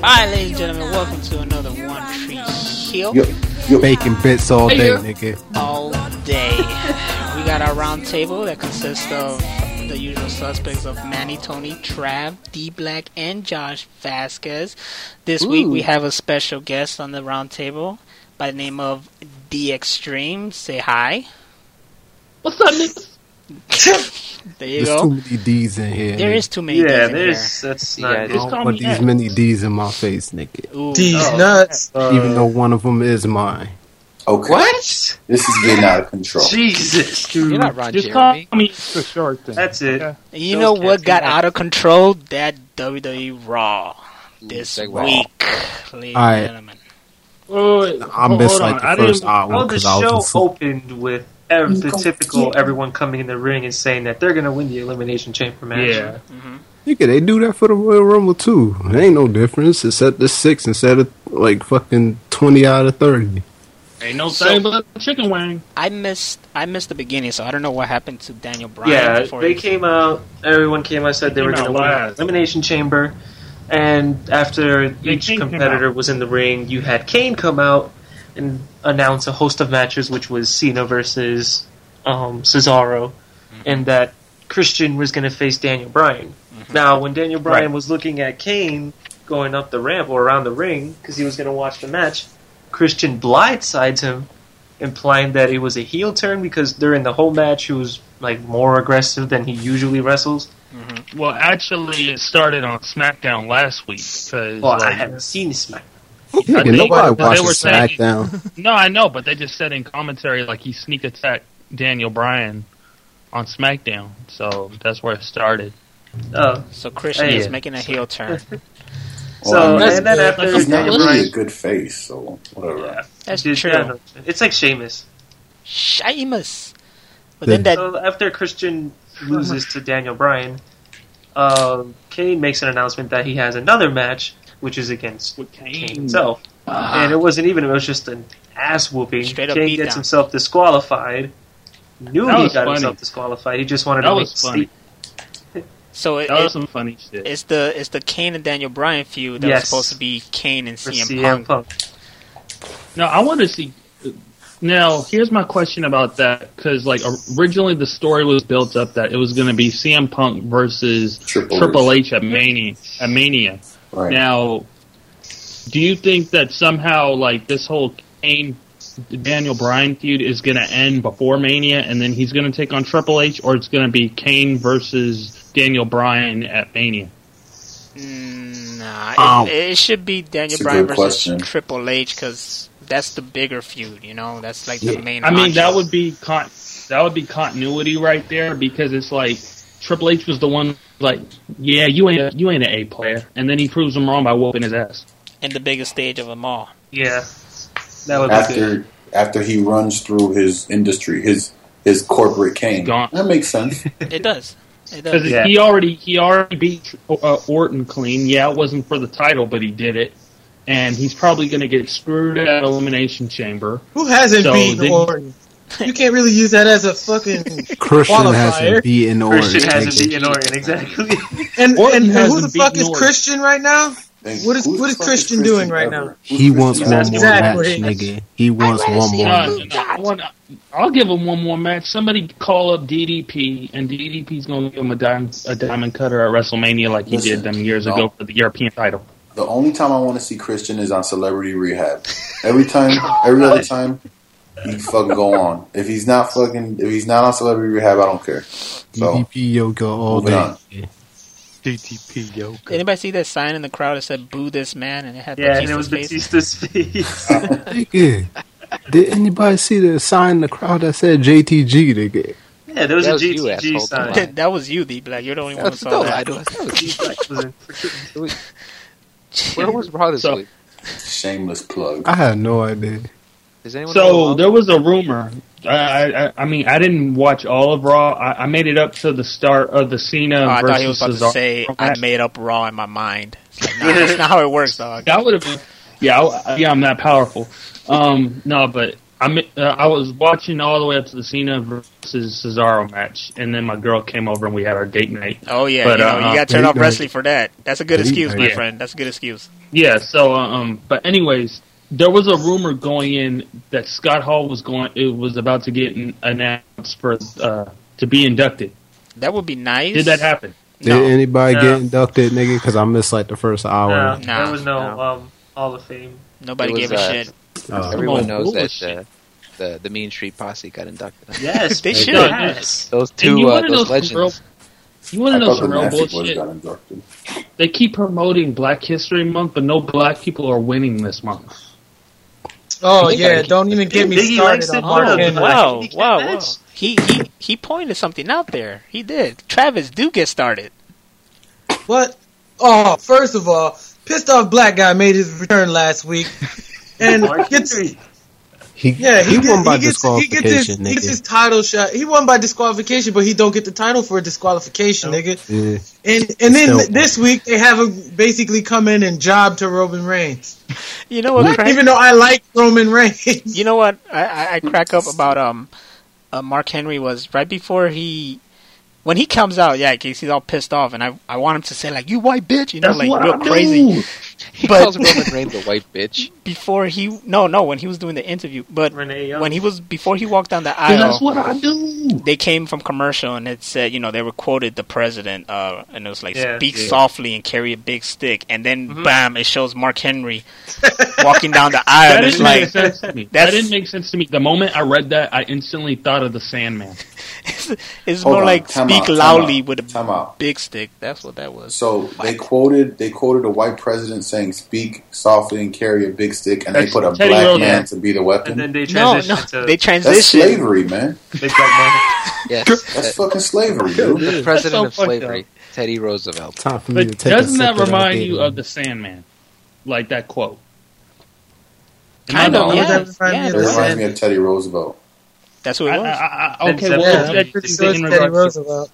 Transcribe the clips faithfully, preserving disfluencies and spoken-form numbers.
Alright, ladies and gentlemen, welcome to another One Tree Hill. Yo, yo. Baking bits all day, nigga. All day. We got our round table that consists of the usual suspects of Manny, Tony, Trav, D Black, and Josh Vasquez. This Ooh. week we have a special guest on the round table by the name of D Extreme. Say hi. What's up, niggas? There you there's go. There's too many D's in here. There nigga. is too many yeah, D's in there's, here. that's not yeah, I don't want these nuts. many D's in my face, nigga. Ooh. D's oh, nuts. Uh, Even though one of them is mine. Okay. What? This is getting out of control. Jesus, dude. You're not Ron Just Jeremy. call me for short thing. That's it. Yeah. You Those know what got that. out of control? That W W E Raw this Ooh, week, ladies right. and gentlemen. Wait, wait, I missed like the I first didn't, hour well, the because I was show asleep. opened with every, the typical everyone coming in the ring and saying that they're going to win the Elimination Chamber match. Yeah. Mm-hmm. Nigga, they do that for the Royal Rumble too. There ain't no difference. It's at the six instead of like fucking twenty out of thirty. Ain't no So- thing but a chicken wing. I missed I missed the beginning, so I don't know what happened to Daniel Bryan. Yeah, before they he- came out. Everyone came out, said they Came were going to out win the last. Elimination Chamber. And after each Kane came competitor out. was in the ring, you had Kane come out and announce a host of matches, which was Cena versus um, Cesaro, and that Christian was going to face Daniel Bryan. Now, when Daniel Bryan Right. was looking at Kane going up the ramp or around the ring because he was going to watch the match, Christian blindsides him, implying that it was a heel turn because during the whole match he was like more aggressive than he usually wrestles. Well, actually, it started on SmackDown last week. Cause, Well, I like, haven't seen SmackDown. Yeah, think- nobody they watches were saying- SmackDown. no, I know, but they just said in commentary like he sneak attacked Daniel Bryan on SmackDown, so that's where it started. Oh, So Christian Hey. is making a heel turn. so Well, I mean, and then after He's not Daniel really Bryan, a good face, so whatever. yeah, That's Dude, true. yeah, no, it's like Sheamus. Sheamus. But then that So after Christian loses to Daniel Bryan, um, Kane makes an announcement that he has another match, which is against With Kane Kane. himself. And it wasn't even, it was just an ass whooping. Straight up Kane beat gets down. himself disqualified. Knew That he was got funny. himself disqualified. He just wanted That to make was a funny. statement. so it, That was it, some funny shit. it's the it's the Kane and Daniel Bryan feud that Yes. was supposed to be Kane and For C M, C M Punk. Punk. Now I want to see. Now here's my question about that because like originally the story was built up that it was going to be C M Punk versus Triple Triple H. H at Mania. At Mania. Right. Now, do you think that somehow like this whole Kane Daniel Bryan feud is going to end before Mania, and then he's going to take on Triple H, or it's going to be Kane versus Daniel Bryan at Mania? Mm, Nah, Um, it, it should be Daniel It's a Bryan good versus question. Triple H because that's the bigger feud. You know, that's like the main. I mean, honcho. that would be con- that would be continuity right there because it's like Triple H was the one like, yeah, you ain't a, you ain't an A player, and then he proves him wrong by whooping his ass. in the biggest stage of them all. Yeah. That would be good. After after he runs through his industry, his his corporate cane. Gone. That makes sense. It does. It does. Because Yeah. he already he already beat uh, Orton clean. Yeah, it wasn't for the title, but he did it. And he's probably going to get screwed at Elimination Chamber. Who hasn't So beaten then- Orton? You can't really use that as a fucking Christian qualifier. hasn't beaten Orton. Christian hasn't nigga. beaten Orton, exactly. And, Orton and who hasn't the fuck beaten is Orton. Christian right now? Thank- What is- who the what is fuck Christian doing right ever? now? Who's He wants Christian one ever? more Exactly. match, nigga. He wants one more No, match. no, I want- I'll give him one more match. Somebody call up D D P, and D D P's going to give him a, dime, a diamond cutter at WrestleMania like he Listen, did them years no. ago for the European title. The only time I want to see Christian is on Celebrity Rehab. Every time, every other time, he fucking go on. If he's not fucking, if he's not on Celebrity Rehab, I don't care. So D D P yoga all moving day. on. D T P yoga. Anybody see that sign in the crowd that said "Boo this man" and it had Yeah, and it was Batista's face? Batista's face. Nigga, did anybody see the sign in the crowd that said J T G? Nigga, Yeah, there was That a was you, G T G asshole. sign. That, that was you, D Black. You're the only one who That's saw no, that. I don't. that was- D Black was in freaking- Where was Raw this So- week? Shameless plug. I had no idea. Does anyone know So Raw? there was a rumor. I, I, I mean, I didn't watch all of Raw. I, I made it up to the start of the Cena Oh, I versus thought he was about Cesaro to say I match. made up Raw in my mind. It's like, nah, that's not how it works, dog. That would have been, yeah, I, yeah. I'm that powerful. Um, no, but I mean, uh, I was watching all the way up to the Cena versus Cesaro match, and then my girl came over and we had our date night. Oh yeah, But, you, know, uh, you got to turn date off night. wrestling for that. That's a good Date excuse, night. my Yeah. friend. That's a good excuse. Yeah. So, um, but anyways, there was a rumor going in that Scott Hall was going. It was about to get an- announced for uh, to be inducted. That would be nice. Did that happen? Did No. anybody No. get inducted, nigga? Because I missed like the first hour. No, Nah. there was no, No. um Hall of Fame. Nobody It was, gave a uh, shit. Uh, Everyone on, knows that bullshit. uh, the the Mean Street Posse got inducted. Yes, They but should. yes. Those And you two, uh, want to know those some legends. real? You want I to know thought the some real Nasty Boys bullshit? got inducted. They keep promoting Black History Month, but no black people are winning this month. Oh You yeah, gotta- don't even get me Biggie started likes on it. Mark Oh, Henry. wow, He can't wow, wow. match. He he he pointed something out there. He did. Travis, do get started. What? Oh, first of all, pissed off black guy made his return last week, and Mark gets Henry. he yeah he, he gets, won by he, gets, he gets his disqualification, he gets nigga. his title shot. He won by disqualification, but he don't get the title for a disqualification, No. nigga. Yeah. And and then Still. this week they have him basically come in and job to Roman Reigns. You know what? Craig? Even though I like Roman Reigns, You know what? I, I, I crack up about um, uh, Mark Henry was right before he, when he comes out, yeah, cause he's all pissed off, and I I want him to say like, "You white bitch," you know, That's like what real I crazy. do. He But- calls Roman Reigns a white bitch. Before he, no, no, when he was doing the interview, but Renee Young. when he was before he walked down the And aisle, that's what I do. they came from commercial and it said, you know, they were quoted the president, uh, and it was like, Yeah. speak Yeah. softly and carry a big stick, and then Mhm. bam, it shows Mark Henry walking down the aisle. That It's didn't like make sense to me. That that's- didn't make sense to me. The moment I read that, I instantly thought of the Sandman. it's Hold more on, like time speak out, time loudly out, with a time out. big stick. That's what that was. So they quoted they quoted a white president saying "Speak softly and carry a big stick," and they That's put a Teddy black Roosevelt. man to be the and weapon. then they No, transitioned no, to they That's transitioned. slavery, man. Big Black Man. Yes, That's that- fucking slavery, dude. the president so of fucked slavery, Teddy Roosevelt. Time for me to But take a doesn't that sip of remind Gatorade. you of the Sandman? Like that quote. Am Kind I of, wrong? yeah. That remind me yeah of It the reminds me of Teddy Roosevelt. That's what I, it was. I, I, okay, Then well, yeah, that I'm could pretty be sure it's in Teddy regards to- Roosevelt.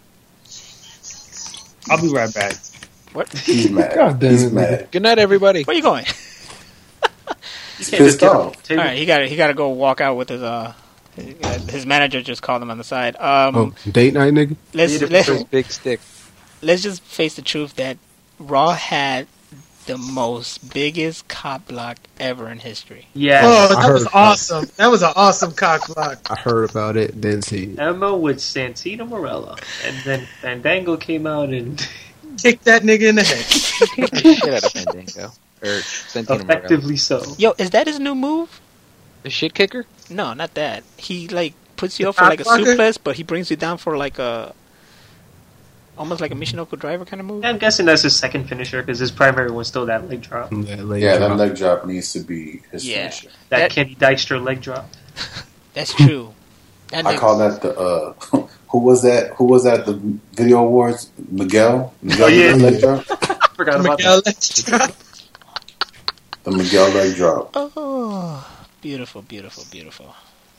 I'll be right back. He's mad. God damn He's it, mad. Good night, everybody. Where you going? He's You can't just pissed get off. a table. All right, he got he got to go walk out with his uh his, his manager just called him on the side. Um, Oh, date night, nigga. let's Need it let's His big stick. let's just face the truth that Raw had the most biggest cop block ever in history. Yes. Oh, I that was heard- awesome. That was an awesome cock block. I heard about it, didn't see it. Emma with Santino Morella, and then Fandango came out and Kick that nigga in the head. Kicked the shit out of Fandango. Or Santino Morella. effectively so. Yo, is that his new move? The shit kicker? No, not that. He like puts you The up for like a cockblocker? suplex, but he brings you down for like a almost like a Michinoku driver kind of move. I'm guessing that's his second finisher because his primary was still that leg drop. That leg Yeah, that drop. leg drop needs to be his Yeah. finisher. That, That- Kenny Dykstra leg drop. That's true. That I nigga- call that the uh, who was that? Who was that? at The video awards, Miguel. Miguel Oh, yeah. leg drop. Forgot about Miguel that. Extra. The Miguel leg drop. Oh, beautiful, beautiful, beautiful,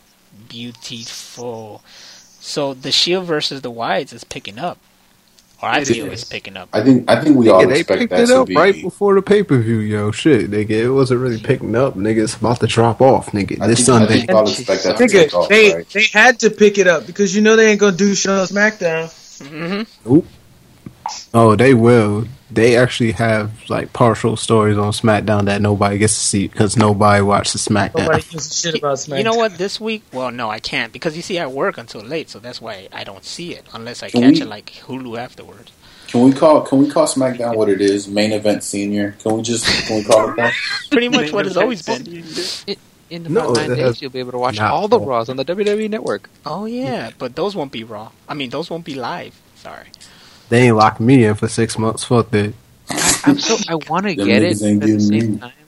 beautiful. So the Shield versus the Whites is picking up, or I It feel is. it's picking up. I think I think we all Nigga, they expect picked that it to up be right before the pay per view, yo. Shit, nigga, it wasn't really picking up. Nigga, it's about to drop off, nigga. I This think, I Sunday. think we all expect that to take Nigga, off, they right? they had to pick it up because you know they ain't gonna do shit on SmackDown. Mm-hmm. Oh, they will. They actually have like partial stories on SmackDown that nobody gets to see because nobody watches SmackDown. Nobody gives a shit about SmackDown. You know what? This week, well, no, I can't because you see, I work until late, so that's why I don't see it unless I Can catch we- it like Hulu afterwards. Can we call Can we call SmackDown what it is? Main event senior. Can we just Can we call it that? Pretty much what it's always been. In No, about nine it days, has you'll be able to watch not all the full. Raws on the W W E Network. Oh yeah, but those won't be raw. I mean, those won't be live. Sorry. They ain't locking me in for six months. Fuck that. I, I'm so I want to Them get it, niggas ain't but at the getting same me. time,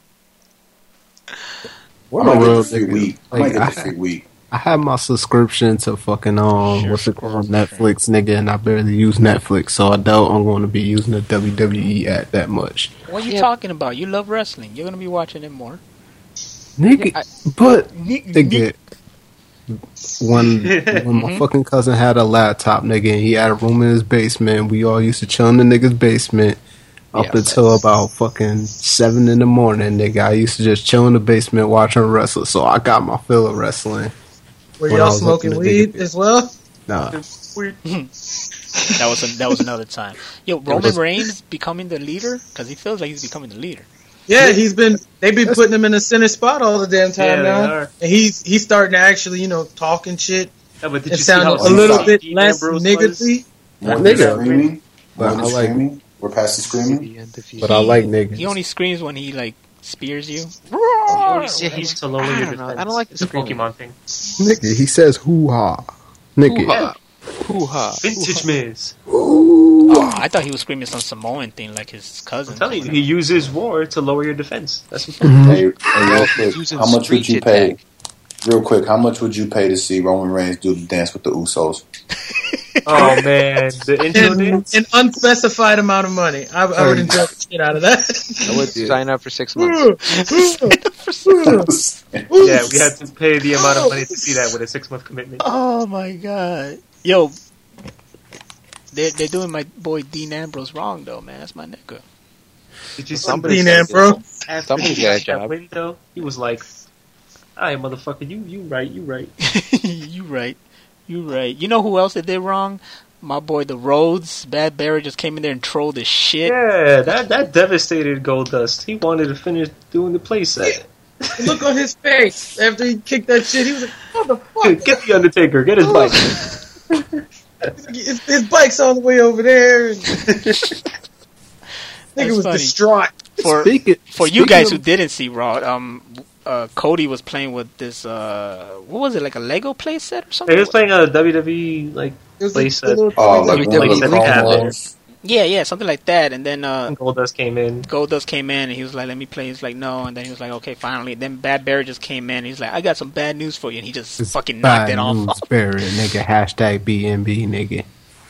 I might a get real the free nigga. week. I Like, might get I- the free week. I have my subscription to fucking um Sure, what's it sure, called sure. Netflix, nigga, and I barely use Netflix, so I doubt I'm going to be using the W W E app that much, What are you Yeah. talking about? You love wrestling. You're gonna be watching it more. nigga. I- but nigga, when when my fucking cousin had a laptop, nigga, and he had a room in his basement, we all used to chill in the nigga's basement. Up Yeah, until about fucking seven in the morning, nigga, I used to just chill in the basement watching wrestling. So I got my fill of wrestling. Were When I y'all was smoking looking at weed nigga- as well? Nah, That was a, that was another time. Yo, Roman Reigns becoming the leader because he feels like he's becoming the leader. Yeah, he's been. They've been putting him in the center spot all the damn time Yeah, they now, are. and he's he's starting to actually, you know, talk and shit. Yeah, but did It you see how sounded a he little stopped bit Dean less Ambrose was? niggardly. More That than nigga. screaming. But More I than like- screaming. We're past the screaming. The end of you. but I like niggas. He only screams when he like spears you. Yeah, he's to lower I your don't know. defense. I don't like It's a the screaming. Pokemon thing. Nigga, he says hoo ha. Nigga. Hoo-ha. Hoo-ha. Vintage Miz. Oh, I thought he was screaming some Samoan thing like his cousin. I'm telling you, he uses war to lower your defense. That's what Hey, hey, real quick, Using how much would street you pay? attack. Real quick, how much would you pay to see Roman Reigns do the dance with the Usos? Oh man, the intro And dance. an unspecified amount of money. I, I would enjoy the shit out of that. I would sign up for six months. Yeah, we had to pay the amount of money to see that with a six month commitment. Oh my god, yo, they're they're doing my boy Dean Ambrose wrong though, man. That's my nigga. Did you see Somebody Dean said Ambrose. after Somebody's he got a got that job. win, though, he was like, "Alright, motherfucker, you you right, you right." you right, you right. You know who else they did wrong? My boy the Rhodes. Bad Barry just came in there and trolled the shit. Yeah, that that devastated Goldust. He wanted to finish doing the playset. The look on his face after he kicked that shit. He was like, "What the fuck?" Get the Undertaker, get his bike. His, his bike's all the way over there. And nigga That's was funny. distraught. For Speaking, for you speaking guys of- who didn't see Raw, um, uh, Cody was playing with this. Uh, what was it, like a Lego playset or something? He was playing a W W E like It was Playset. a little- Oh, like W one of W E the like that. promos. Yeah, yeah, something like that. And then uh, Goldust came in. Goldust came in and he was like, "Let me play." He's like, "No," and then he was like, "Okay, finally." Then Bad Barry just came in. He's like, "I got some bad news for you," and he just It's fucking knocked bad it off. news, Barrett, nigga. Hashtag B N B, nigga.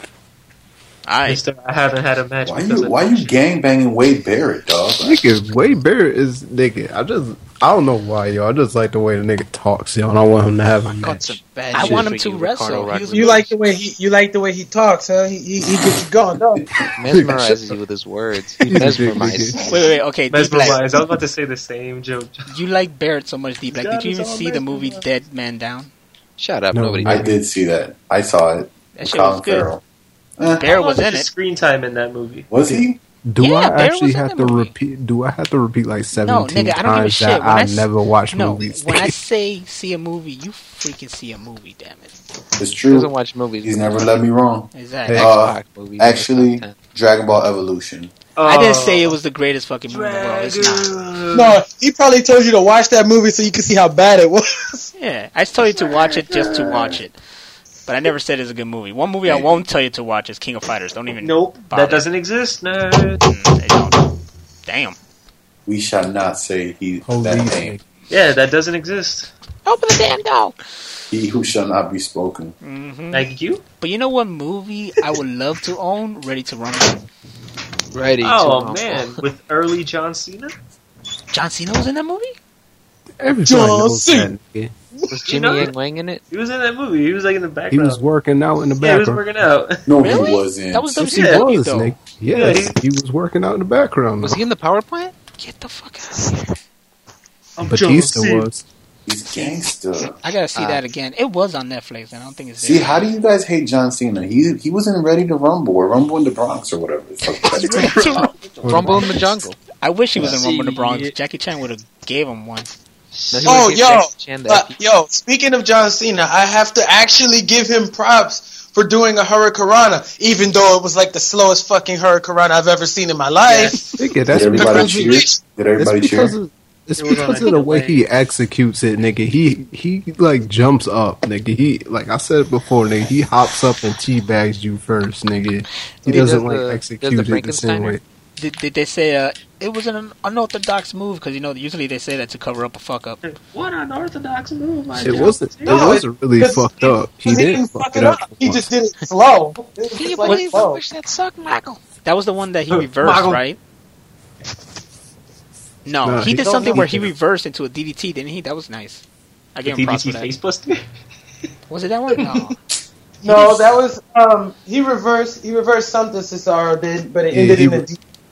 I Mister, I haven't had a match. Why because you of why that you gang banging Wade Barrett, dog? Nigga, Wade Barrett is nigga. I just, I don't know why, yo. I just like the way the nigga talks, yo. And I want him to have a Got some match. bad I shit want for him to you, wrestle. Ricardo He was- Rodriguez. You like the way he you like the way he talks, huh? He he, he gets you going, don't you? Mesmerizes you with his words. He He's a big mesmerizes. nigga. Wait, wait, wait. Okay, D Black. mesmerized. I was about to say the same joke. You like Barrett so much, D Black. Did you God, even it's all see the movie mesmerized. Dead Man Down? Shut up, No, nobody. I did. did see that. I saw it. That shit Colin was good. Farrell. Eh, Barrett was How much in is it. Screen time in that movie. was he? Do Yeah, I Barrett actually was in have that to movie. repeat? Do I have to repeat like No, seventeen nigga, I don't give a times shit. that When I I s- never watch No, movies? when I say see a movie, you freaking see a movie. Damn it. It's He true. doesn't watch movies. He's never led me wrong. Exactly. Uh, Xbox movies. Actually, Dragon Ball Evolution. I didn't Oh, say it was the greatest fucking movie in the world. It's not. Dragon. No, he probably told you to watch that movie so you could see how bad it was. Yeah, I just told you to watch it just to watch it. But I never said it's a good movie. One movie I won't tell you to watch is King of Fighters. Don't even. Nope, bother. that doesn't exist. Nerd. Mm, they don't. Damn. We shall not say he Holy that nigga. name. Yeah, that doesn't exist. Open the damn door. He who shall not be spoken. hmm Like you? But you know what movie I would love to own? Ready to Rumble. Ready. Oh to man, with early John Cena. John Cena was in that movie? Everybody John knows Cena. that nigga. Was Jimmy know- Yang Wang in it? He was in that movie. He was like in the He background. was working out in the yeah, he was background. working out. No, Really? he wasn't. That was Yes, he W C W was, though. nigga. Yes, Yeah, he was working out in the background. Was he in the power plant? Get the fuck out of here. I'm Batista John Cena. was. He's gangster. I gotta see Ah. that again. It was on Netflix, and I don't think it's See, there. how do you guys hate John Cena? He he wasn't ready to rumble or rumble in the Bronx or whatever. the fuck that's called. Rumble in the Jungle. I wish he was in Rumble in the Bronx. See. Jackie Chan would have gave him one. No, he Oh, would've yo, gave Jackie Chan the But, F- yo, speaking of John Cena, I have to actually give him props for doing a Hurricanrana, even though it was like the slowest fucking Hurricanrana I've ever seen in my life. Nigga, Did that's everybody because, cheer? Did it's everybody cheer? because of, it's It was on because a of the way delay. he executes it, nigga. He he like jumps up, nigga. He like I said it before, nigga. He hops up and teabags you first, nigga. He He doesn't does like the- execute does the it the same Frankensteiner? way. Did, did they say uh, it was an unorthodox move? Because you know usually they say that to cover up a fuck up. What an orthodox move! my It John wasn't. It Cena. No, wasn't really Because fucked up. He Because didn't fuck it up. He just did it slow. It was just like slow. that sucked, Michael? That was the one that he reversed, Michael. right? No, Nah, he he did don't something know. where he reversed into a D D T, didn't he? That was nice. I The gave him D D props T for that. face buster. Was it that one? No. No, that was um. He reversed. He reversed something Cesaro did, but it Yeah, ended he in a re- D-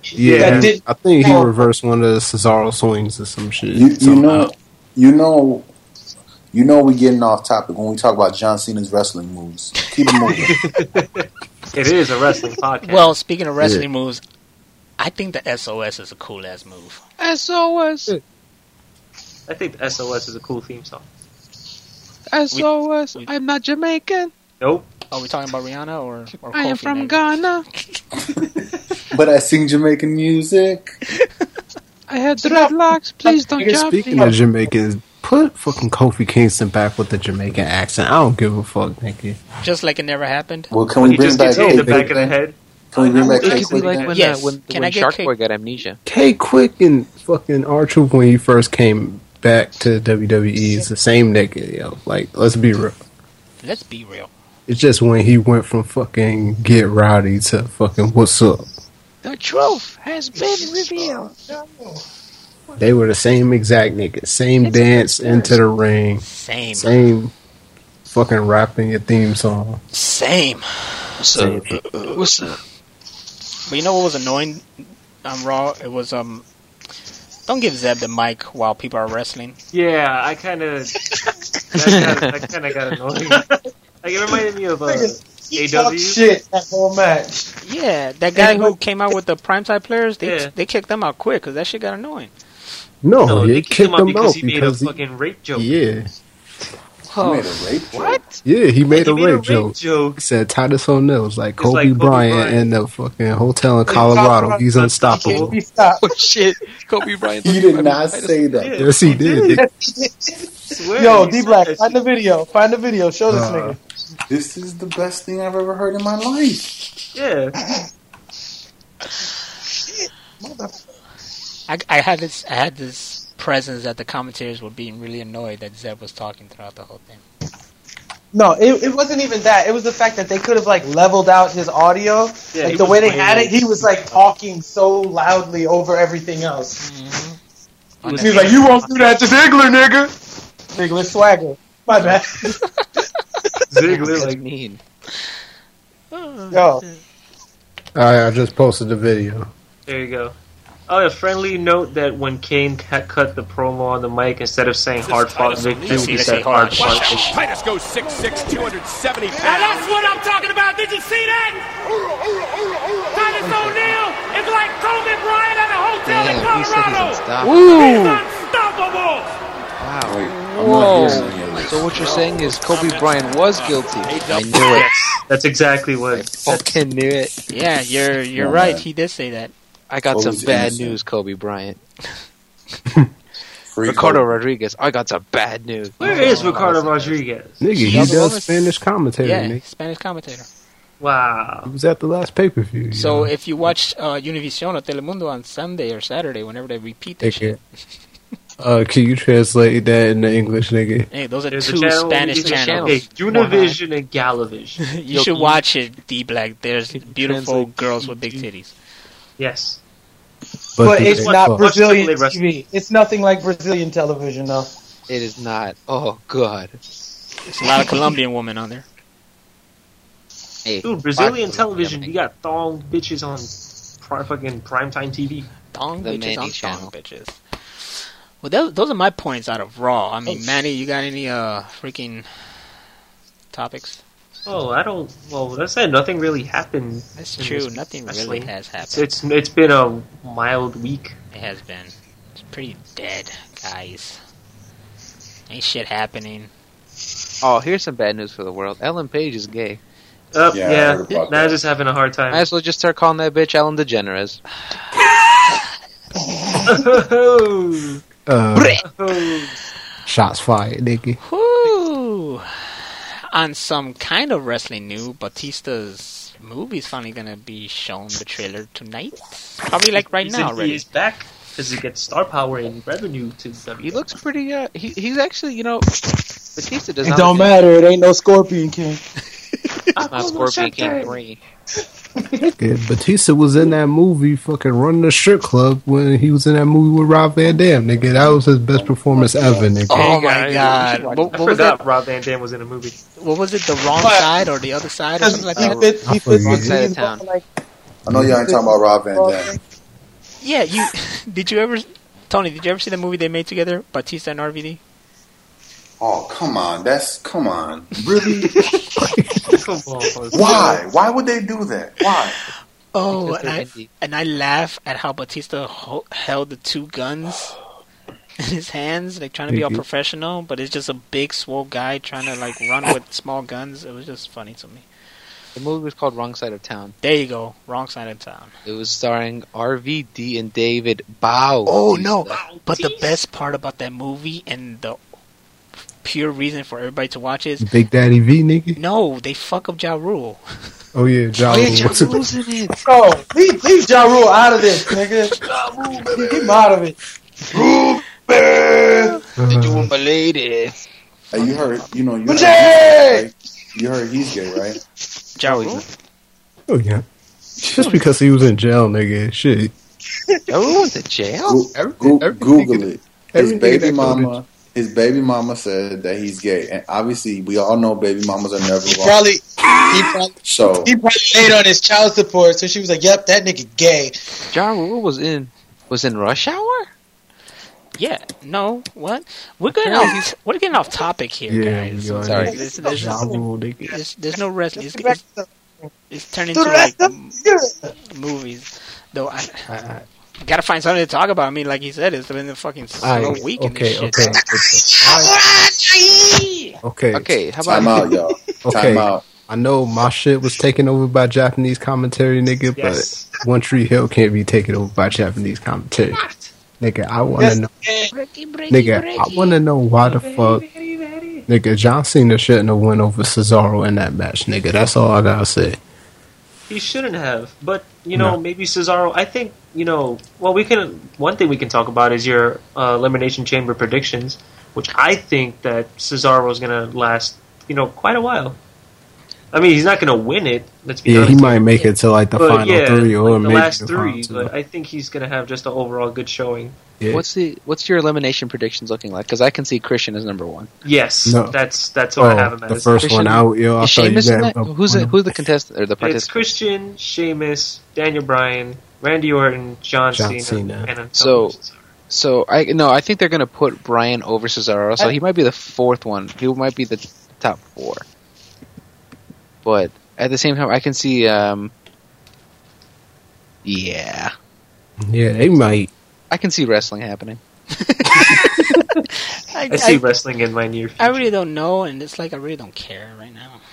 Yeah, That did- I think he Oh. reversed one of the Cesaro swings or some shit. You, you somehow. know, you know, you know, we getting off topic when we talk about John Cena's wrestling moves. Keep it moving. It is a wrestling podcast. Well, speaking of wrestling moves, I think the S O S is a cool ass move. S O S. I think the S O S is a cool theme song. S O S. we- I'm not Jamaican. Nope. Are we talking about Rihanna or, or I am Kofi, from maybe? Ghana. But I sing Jamaican music. I had dreadlocks. Please don't Nigga, jump speaking me. of Jamaicans, put fucking Kofi Kingston back with the Jamaican accent. I don't give a fuck, nigga. Just like it never happened. Well, can we He bring just back gets hit in the K back of the Quick? head. Can we bring back It K could be Quick? like then? when, Yes. uh, when, Can when I get Shark K- Boy got amnesia. K Quick and fucking R-Truth when he first came back to W W E is the same nigga, yo. Like, let's be real. Let's be real. It's just when he went from fucking Get Rowdy to fucking What's Up. The truth has been revealed. They were the same exact niggas. Same It's a dance conspiracy. into the ring. Same. Same fucking rapping your theme song. Same. What's up? What's up? But you know what was annoying on Raw? It was, um... Don't give Zeb the mic while people are wrestling. Yeah, I kind of that kind of got annoying. Like, it reminded me of uh, He A talked W. shit that whole match. Yeah, that guy Yeah, who but- came out with the primetime players, they Yeah. they kicked them out quick because that shit got annoying. No, No, he they kicked, kicked him out him because out he made a because he, fucking rape joke. yeah, You made a rape joke. What? yeah, he made, He a, made rape a rape joke. joke. He said Titus O'Neil was like It's Kobe, like Kobe Bryant, Bryant. in the fucking hotel in Colorado. He's unstoppable. He stopped. Oh shit. Kobe Bryant. He did not say that. Yeah. Yes, he did. Swear, Yo, he D said Black, that find the shit. video. Find the video. Show this Uh, nigga. This is the best thing I've ever heard in my life. Yeah. I, I had this I had this presence that the commentators were being really annoyed that Zeb was talking throughout the whole thing. No, it, it wasn't even that. It was the fact that they could have like leveled out his audio. Yeah, like he the was way they way had low. it, he was like talking so loudly over everything else. Mm-hmm. He was He was like, "You won't do that to Ziggler, nigga." Ziggler swagger. My bad. Ziggler, That's like, mean. Yo, I, I just posted the video. there you go. Oh, a friendly note that when Kane ca- cut the promo on the mic, instead of saying hard fought victory, Let's see, he let's said see, hold on. hard fought victory. Titus goes six six, two hundred seventy pounds. Now that's what I'm talking about. Did you see that? Titus O'Neil is like Kobe Bryant at a hotel in Damn, he said he's Colorado. unstoppable. He's unstoppable. Wow. Wait, I'm Whoa. not hearing any of this. So what you're saying is Kobe Bryant was guilty. I knew it. That's exactly what. I fucking knew it. Yeah, you're you're Oh, right. man. He did say that. I got Kobe's some bad innocent. news, Kobe Bryant. Free Ricardo Kobe. Rodriguez, I got some bad news. Where is Ricardo Rodriguez? Nigga, he He's does almost- Spanish commentator, Yeah, nigga. Spanish commentator. Wow. He was at the last pay per view. So if you watch uh, Univision or Telemundo on Sunday or Saturday, whenever they repeat that shit, uh, can you translate that into English, nigga? hey, those are There's a two channel- Spanish there's a channels. Okay, Univision and Galavision. You should watch it, D Black. There's Can you beautiful translate girls with big G- titties. Yes. but the- it's Watch- not watch Brazilian Triple A T V. It's nothing like Brazilian television, though. It is not. Oh, God. There's a lot of Colombian women on there. Hey, Dude, Brazilian fuck television, them. you got thong bitches on pri- fucking primetime T V. Thong The bitches Manny on thong channel. bitches. Well, those, those are my points out of Raw. I mean, Manny, you got any uh freaking topics? Oh, I don't. Well, that's it. Nothing really happened. That's in true. this Nothing wrestling. really has It's, happened. it's it's been a mild week. It has been. It's pretty dead, guys. Ain't shit happening. Oh, here's some bad news for the world. Ellen Page is gay. Uh, Yeah, I yeah, heard about now that. just having a hard time. Might as well just start calling that bitch Ellen DeGeneres. Uh, shots fired, nigga. Whoo! On some kind of wrestling news, Batista's movie's finally gonna be shown the trailer tonight. Probably like right He now said he already. is back because he gets star power and revenue to W. He looks pretty, uh, he, he's actually, you know, Batista does It not don't look matter. It ain't no Scorpion King. not Scorpion King three. Yeah, Batista was in that movie fucking running the strip club when he was in that movie with Rob Van Dam, nigga. That was his best performance ever, nigga. Oh Hey, my guys, god! we should watch What, I what was forgot that? Rob Van Dam was in a movie. What was it? The wrong What? side or the other side or Because something like he that? fits, he I fits forget. the Side of jeans town. like I know y'all ain't talking about Rob Van Dam. Yeah, you did you ever, Tony? Did you ever see the movie they made together, Batista and R V D? Oh, come on. That's, come on. Really? Come on. Why? Why would they do that? Why? Oh, Because and they're I, indie. and I laugh at how Batista ho- held the two guns in his hands, like trying to be all Mhm. professional, but it's just a big, swole guy trying to like run with small guns. It was just funny to me. The movie was called Wrong Side of Town. There you go, wrong side of town. It was starring R V D and David Bow. Oh no! But the best part about that movie and the pure reason for everybody to watch is Big Daddy V, nigga. no, they fuck up Ja Rule. Oh yeah, Ja Oh yeah, Rule. Ja What's it- Rule's in it. Bro, leave, leave Ja Rule out of this, nigga. Ja Rule, keep him out of it. Did you want my lady? Hey, you heard, you know, you heard, Jay! right? You heard he's gay, right? Ja Rule? Oh yeah. Just because he was in jail, nigga. Shit. Ja Rule went to jail? Go- go- Google it. His every nigga baby that go to- mama, his baby mama said that he's gay, and obviously we all know baby mamas are never He wrong. probably, he probably, So he probably laid on his child support, so she was like, "Yep, that nigga gay." Ja Rule was in was in Rush Hour? Yeah. No. What? We're getting off. We're getting off topic here, Yeah, guys. we are. Sorry. There's, there's, Ja Rule, nigga. there's, there's no wrestling. It's, The rest it's, of it's turning the into rest like of the- m- movies. Though I, I gotta find something to talk about. I mean, like he said, it's been a fucking slow Alright, week in okay, this shit. okay. Okay. Okay, how time about out, y'all. Okay. Time out. I know my shit was taken over by Japanese commentary, nigga, Yes. but One Tree Hill can't be taken over by Japanese commentary. Nigga, I wanna Yes, know. yeah. Nigga, I wanna know why the fuck. Nigga, John Cena shouldn't have went over Cesaro in that match, nigga. That's all I gotta say. He shouldn't have, but you know, No. maybe Cesaro. I think you know. Well, we can. One thing we can talk about is your uh, elimination chamber predictions, which I think that Cesaro is going to last. You know, quite a while. I mean, he's not going to win it. Let's be Yeah, honest. he might make it to like the but final yeah, three or like the maybe last the three. final two. But I think he's going to have just an overall good showing. Yeah. what's the what's your elimination predictions looking like? Because I can see Christian as number one. Yes, No. that's that's what I have him Oh, the as. first Christian- one out, yo. I Is thought you Sheamus in got that? Who's the, who's the contestant or the It's participant? Christian, Sheamus, Daniel Bryan, Randy Orton, John, John Cena, Cena. and Antonio So- Cesaro. So I no, I think they're gonna put Bryan over Cesaro, so he might be the fourth one. He might be the top four. But at the same time, I can see. Um, yeah, Yeah, they might. I can see wrestling happening. I, I see I, wrestling in my near future. I really don't know, and it's like I really don't care right now.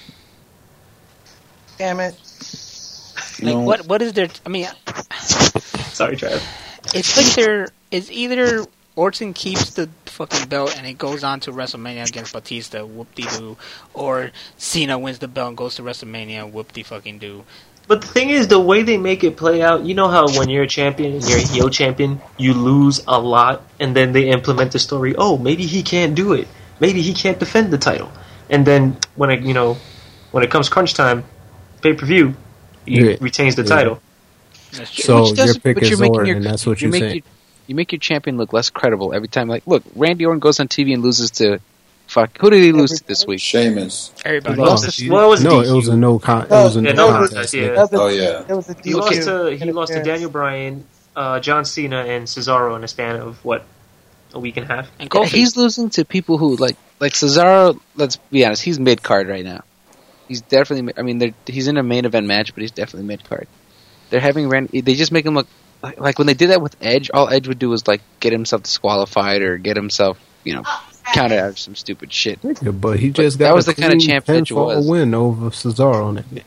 Damn it. Like, No. what? What is there? I mean, Sorry, Trav. it's like there. It's either Orton keeps the fucking belt and it goes on to WrestleMania against Batista, whoop-de-doo, or Cena wins the belt and goes to WrestleMania, whoop-de-fucking-doo. But the thing is, the way they make it play out, you know how when you're a champion and you're a heel champion, you lose a lot, and then they implement the story. Oh, maybe he can't do it. Maybe he can't defend the title. And then when it, you know, when it comes crunch time, pay per view, he Yeah. retains the Yeah. title. That's true. So Which your doesn't- pick but is you're making Orton, your- and that's what you you're make saying. your, you make your champion look less credible every time. Like, look, Randy Orton goes on T V and loses to fuck. Who did he lose to this week? Sheamus. Everybody. No, lost to- well, it was no, D Q. it was a no con. It was a Yeah, no no contest. contest, nigga. yeah. Oh yeah. It was a He lost D Q. to he lost to Daniel Bryan, uh, John Cena, and Cesaro in a span of what, a week and a half. And Yeah, Kofi. he's losing to people who like like Cesaro. Let's be honest, he's mid card right now. He's definitely. I mean, they're- he's in a main event match, but he's definitely mid card. They're having Randy. They just make him look like, like when they did that with Edge. All Edge would do was like get himself disqualified or get himself, you know, counted out of some stupid shit. Yeah, but he just But got that was a the kind of clean champ Edge pinfall was. win over Cesaro, nigga.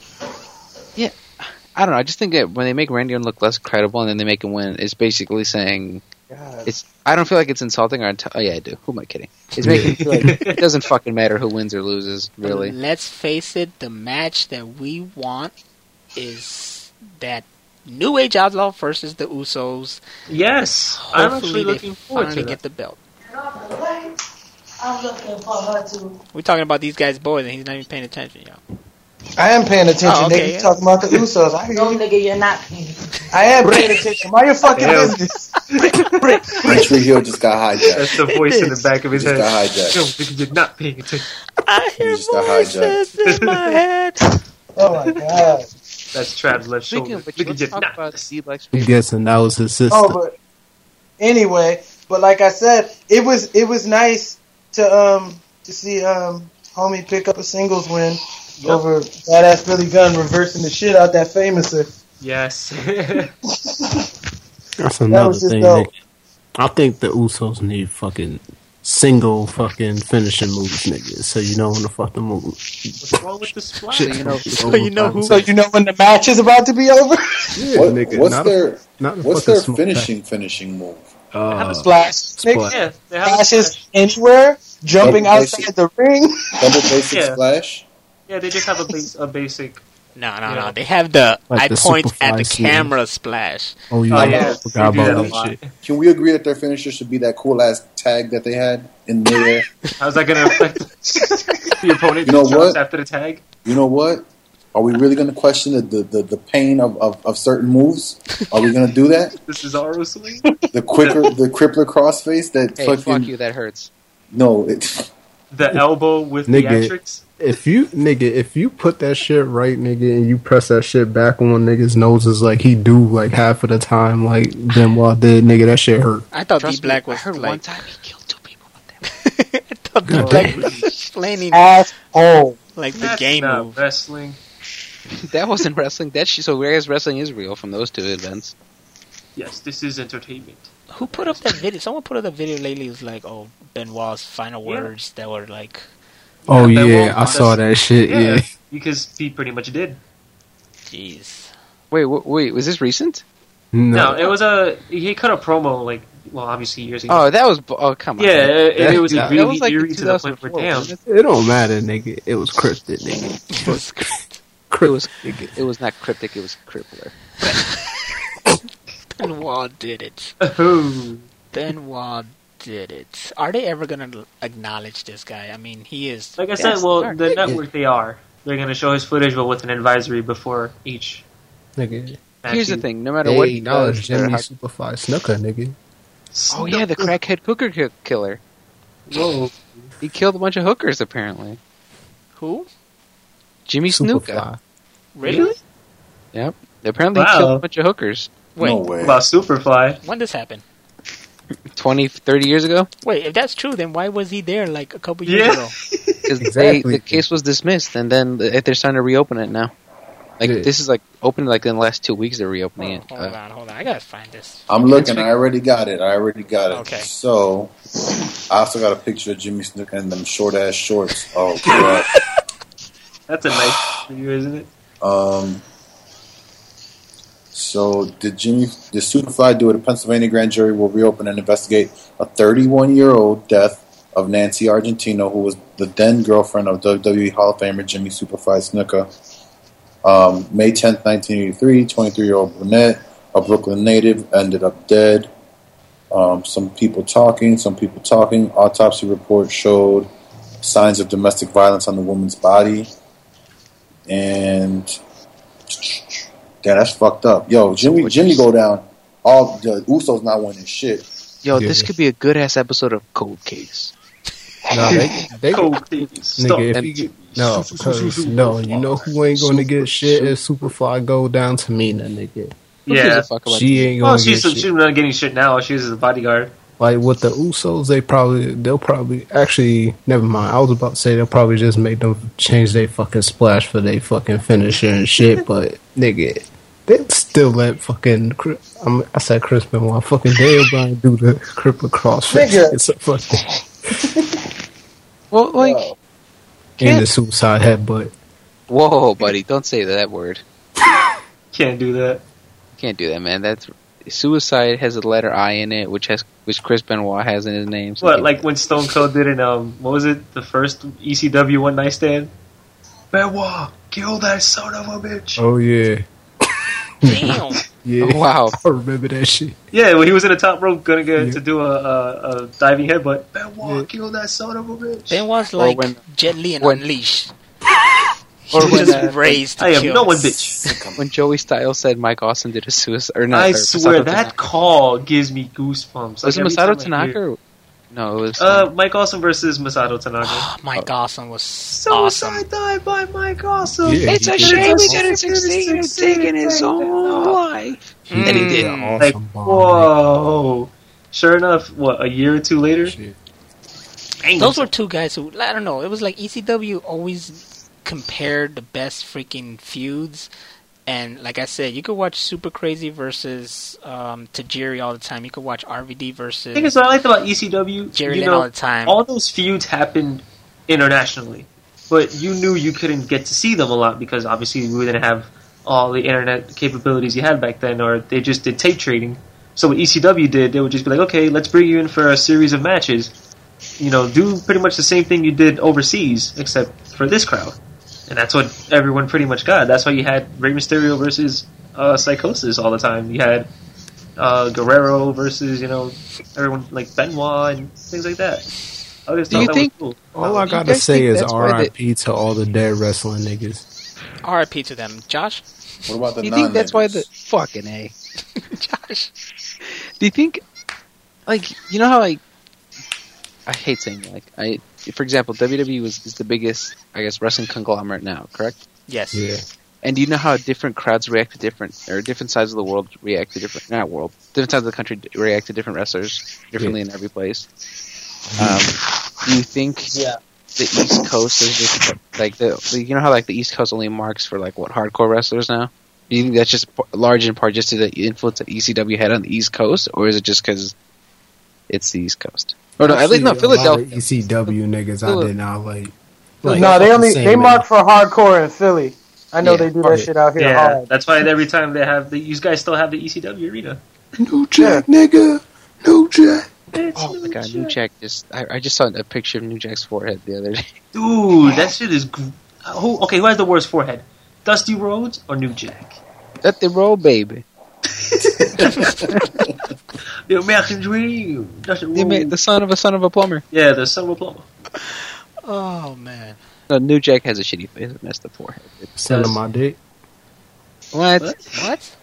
I don't know. I just think that when they make Randy Orton look less credible and then they make him win, it's basically saying it's. I don't feel like it's insulting or. Int- oh yeah, I do. Who am I kidding? It's making me feel like it doesn't fucking matter who wins or loses. Really. Let's face it, the match that we want is that New Age Outlaw versus the Usos. Yes, I'm Hopefully actually they looking forward finally to get that. the belt. I'm looking for her too. We're talking about these guys' boys, and he's not even paying attention, yo. I am paying attention, Oh, okay, nigga. You yeah. talking about the Usos. I hear No, you. nigga, you're not paying attention. I am paying attention. Mind your fucking Damn. business. One Tree Hill just got hijacked. That's the voice in the back of his Just head. got hijacked. No, because you're not paying attention. I hear just got voices in my head. Oh my god. That's Trav's left Speaking shoulder. of which, Look at let's you. talk Nah. about D Black's I'm favorite. guessing that was his sister. Oh, but anyway, but like I said, it was it was nice to um to see um homie pick up a singles win Yep. over Badass Billy Gunn, reversing the shit out that famouser. Yes. That's That another was just thing. dope. nigga. I think the Usos need fucking single fucking finishing moves, nigga. So you know when to fucking move. What's wrong with the splash? Shit, you know- So you know who- So you know when the match is about to be over? Yeah, What, nigga. what's not their a, not a what's fucking their smoke finishing finishing move? pack. Uh, have a Splash. Splash. Yeah, they have a Splashes splash. anywhere, jumping Double outside basic. the ring. Double basic Yeah. splash. Yeah, they just have a, base, a basic. No, no, Yeah. no. They have the Like I the point at the Superfly scene. camera splash. Oh yeah, Oh, I yeah. forgot They do about that a that lot. shit. Can we agree that their finisher should be that cool ass tag that they had in midair? How's that going to affect the opponent? You know just what? After the tag? You know what? Are we really going to question the, the, the, the pain of, of, of certain moves? Are we going to do that? This is our swing? The quicker, the crippler crossface that Hey, fucking fuck you, that hurts. no, it, The elbow with Nigga. theatrics? If you nigga, if you put that shit right, nigga, and you press that shit back on niggas' noses like he do like half of the time, like Benoit did, nigga, that shit hurt. I thought D Trust Black me, was I heard like. one time he killed two people with that. I thought D God Black damn. was explaining Asshole. like the That's game not move. wrestling. That wasn't wrestling. That sh- so whereas wrestling is real from those two events. Yes, this is entertainment. Who put up that video? Someone put up that video lately. It was like, oh, Benoit's final Yeah. words that were like, Oh Yeah, yeah, Benoit I saw that shit. Yeah, Yeah, because he pretty much did. jeez. Wait, w- wait, was this recent? No, it was a he cut a promo like well, obviously years ago. Oh, that was. bu- Oh, come on. yeah, it, That- it was that really was like eerie in to the point where two thousand four, damn. wasn't it? It don't matter, nigga. It was cryptic, nigga. It was It was. It was not cryptic. It was crippler. Benoit did it. Oh, Benoit did it. Are they ever gonna acknowledge this guy? I mean, he is. like I Yes, said, well, they are. the network they are. They're gonna show his footage, but with an advisory before each. nigga. match. Here's the thing. No matter They what he acknowledge does, or Jimmy how- Superfly Snooker, nigga. oh yeah, the crackhead hooker ki- killer. Whoa. He killed a bunch of hookers apparently. Who? Jimmy Snuka. Superfly. Really? Yep. Apparently Wow. he killed a bunch of hookers. Wait, no way. About Superfly. when this happened? twenty, thirty years ago? Wait, if that's true, then why was he there like a couple years Yeah. ago? Because Exactly. the case was dismissed, and then the, they're starting to reopen it now. Like Yeah. this is like open like in the last two weeks they're reopening it. Hold Uh, on, hold on. I gotta find this. I'm looking. I already got it. I already got it. Okay. So, I also got a picture of Jimmy Snuka in them short ass shorts. Oh god. That's a nice video, isn't it? Um. So, did Jimmy, did Superfly do it? A Pennsylvania grand jury will reopen and investigate a thirty-one-year-old death of Nancy Argentino, who was the then girlfriend of W W E Hall of Famer Jimmy Superfly Snuka. Um, May tenth, nineteen eighty-three, twenty-three-year-old brunette, a Brooklyn native, ended up dead. Um, some people talking, some people talking. Autopsy report showed signs of domestic violence on the woman's body. And damn, that's fucked up. Yo, Jimmy, Jimmy go down. All the Usos not winning shit. Yo, Yeah. this could be a good ass episode of Cold Case. No, they, they Cold please. Stop. nigga, if he, no, because no, you know who ain't gonna get shit if Superfly go down to Mina, nigga. Who gives Yeah. a fuck about She ain't Well, gonna she's get she's shit. not getting shit now. She's a bodyguard. Like with the Usos, they probably they'll probably actually never mind. I was about to say they'll probably just make them change their fucking splash for their fucking finisher and shit. But nigga, they still let fucking Chri- I'm, I said Chris Benoit, fucking Daniel Bryan do the crippler crossface. Nigga. It's a fucking Well, like, Wow. in the suicide headbutt. whoa, buddy, don't say that word. Can't do that. Can't do that, man. That's suicide has a letter I in it, which has which Chris Benoit has in his name. So What, can't- like when Stone Cold did in um, what was it? The first E C W One Night Stand. Benoit, kill that son of a bitch. Oh yeah, Damn. yeah. Oh, wow. I remember that shit. Yeah, when he was in the top rope, gonna get Yeah. to do a, a, a diving headbutt. Benoit, Yeah. kill that son of a bitch. Ben was Or like when- Jet Li and when- Unleashed. Or He when, was uh, raised to I am kill. no one, bitch. when Joey Styles said Mike Austin did a suicide, or not? I or swear Masato that Tanaka. call gives me goosebumps. Was it Like, every Masato time I hear- Tanaka? Or, No, it was Uh, Mike Awesome versus Masato Tanaka. Mike Awesome was Suicide awesome. dive by Mike Awesome. Yeah, It's a he shame did. we couldn't succeed in taking his own life. Mm. And he did. Like, Awesome bomb, whoa. Sure enough, what, a year or two later? Shit. Dang, Those were two guys who, I don't know, it was like E C W always compared the best freaking feuds. And like I said, you could watch Super Crazy versus um, Tajiri all the time. You could watch R V D versus I think it's what I liked about E C W. Jerry you Lynn know, all the time. all those feuds happened internationally, but you knew you couldn't get to see them a lot because obviously we didn't have all the internet capabilities you had back then, or they just did tape trading. So what E C W did, they would just be like, okay, let's bring you in for a series of matches. You know, do pretty much the same thing you did overseas, except for this crowd. And that's what everyone pretty much got. That's why you had Rey Mysterio versus uh, Psychosis all the time. You had uh, Guerrero versus, you know, everyone like Benoit and things like that. I always Do thought you that think- was cool. All I You gotta guys say think is that's why R I P to all the dead wrestling niggas. R I P to them. Josh? What about the Do you think that's why the non-niggas? fucking A? Josh? Do you think, like, you know how like I hate saying it, like I, for example, W W E was is the biggest, I guess, wrestling conglomerate now, correct? Yes. Yeah. And do you know how different crowds react to different, or different sides of the world react to different, not world, different sides of the country react to different wrestlers differently in every place? Um, do you think Yeah. the East Coast is just like the, like, you know how like the East Coast only marks for like what hardcore wrestlers now? Do you think that's just p- large in part just to the influence that E C W had on the East Coast, or is it just because it's the East Coast? Or no, at least no, Actually, a lot of Philadelphia. E C W niggas I did not like. like no, they fucking only same they man. mark for hardcore in Philly. I know Yeah, they do right. that shit out here Yeah, hard. that's why every time they have the, you guys still have the E C W arena. New Jack, nigga. New Jack. Oh my god, New Jack just I, I just saw a picture of New Jack's forehead the other day. Dude, that shit is. Gr- who, okay, who has the worst forehead? Dusty Rhodes or New Jack? Let the roll, baby. The American Dream. Dusty The, ma- Rhodes. the son of a son of a plumber. Yeah, the Silver Plumber. Oh, man. No, New Jack has a shitty face, a messed up forehead. Son of my dick. What? What?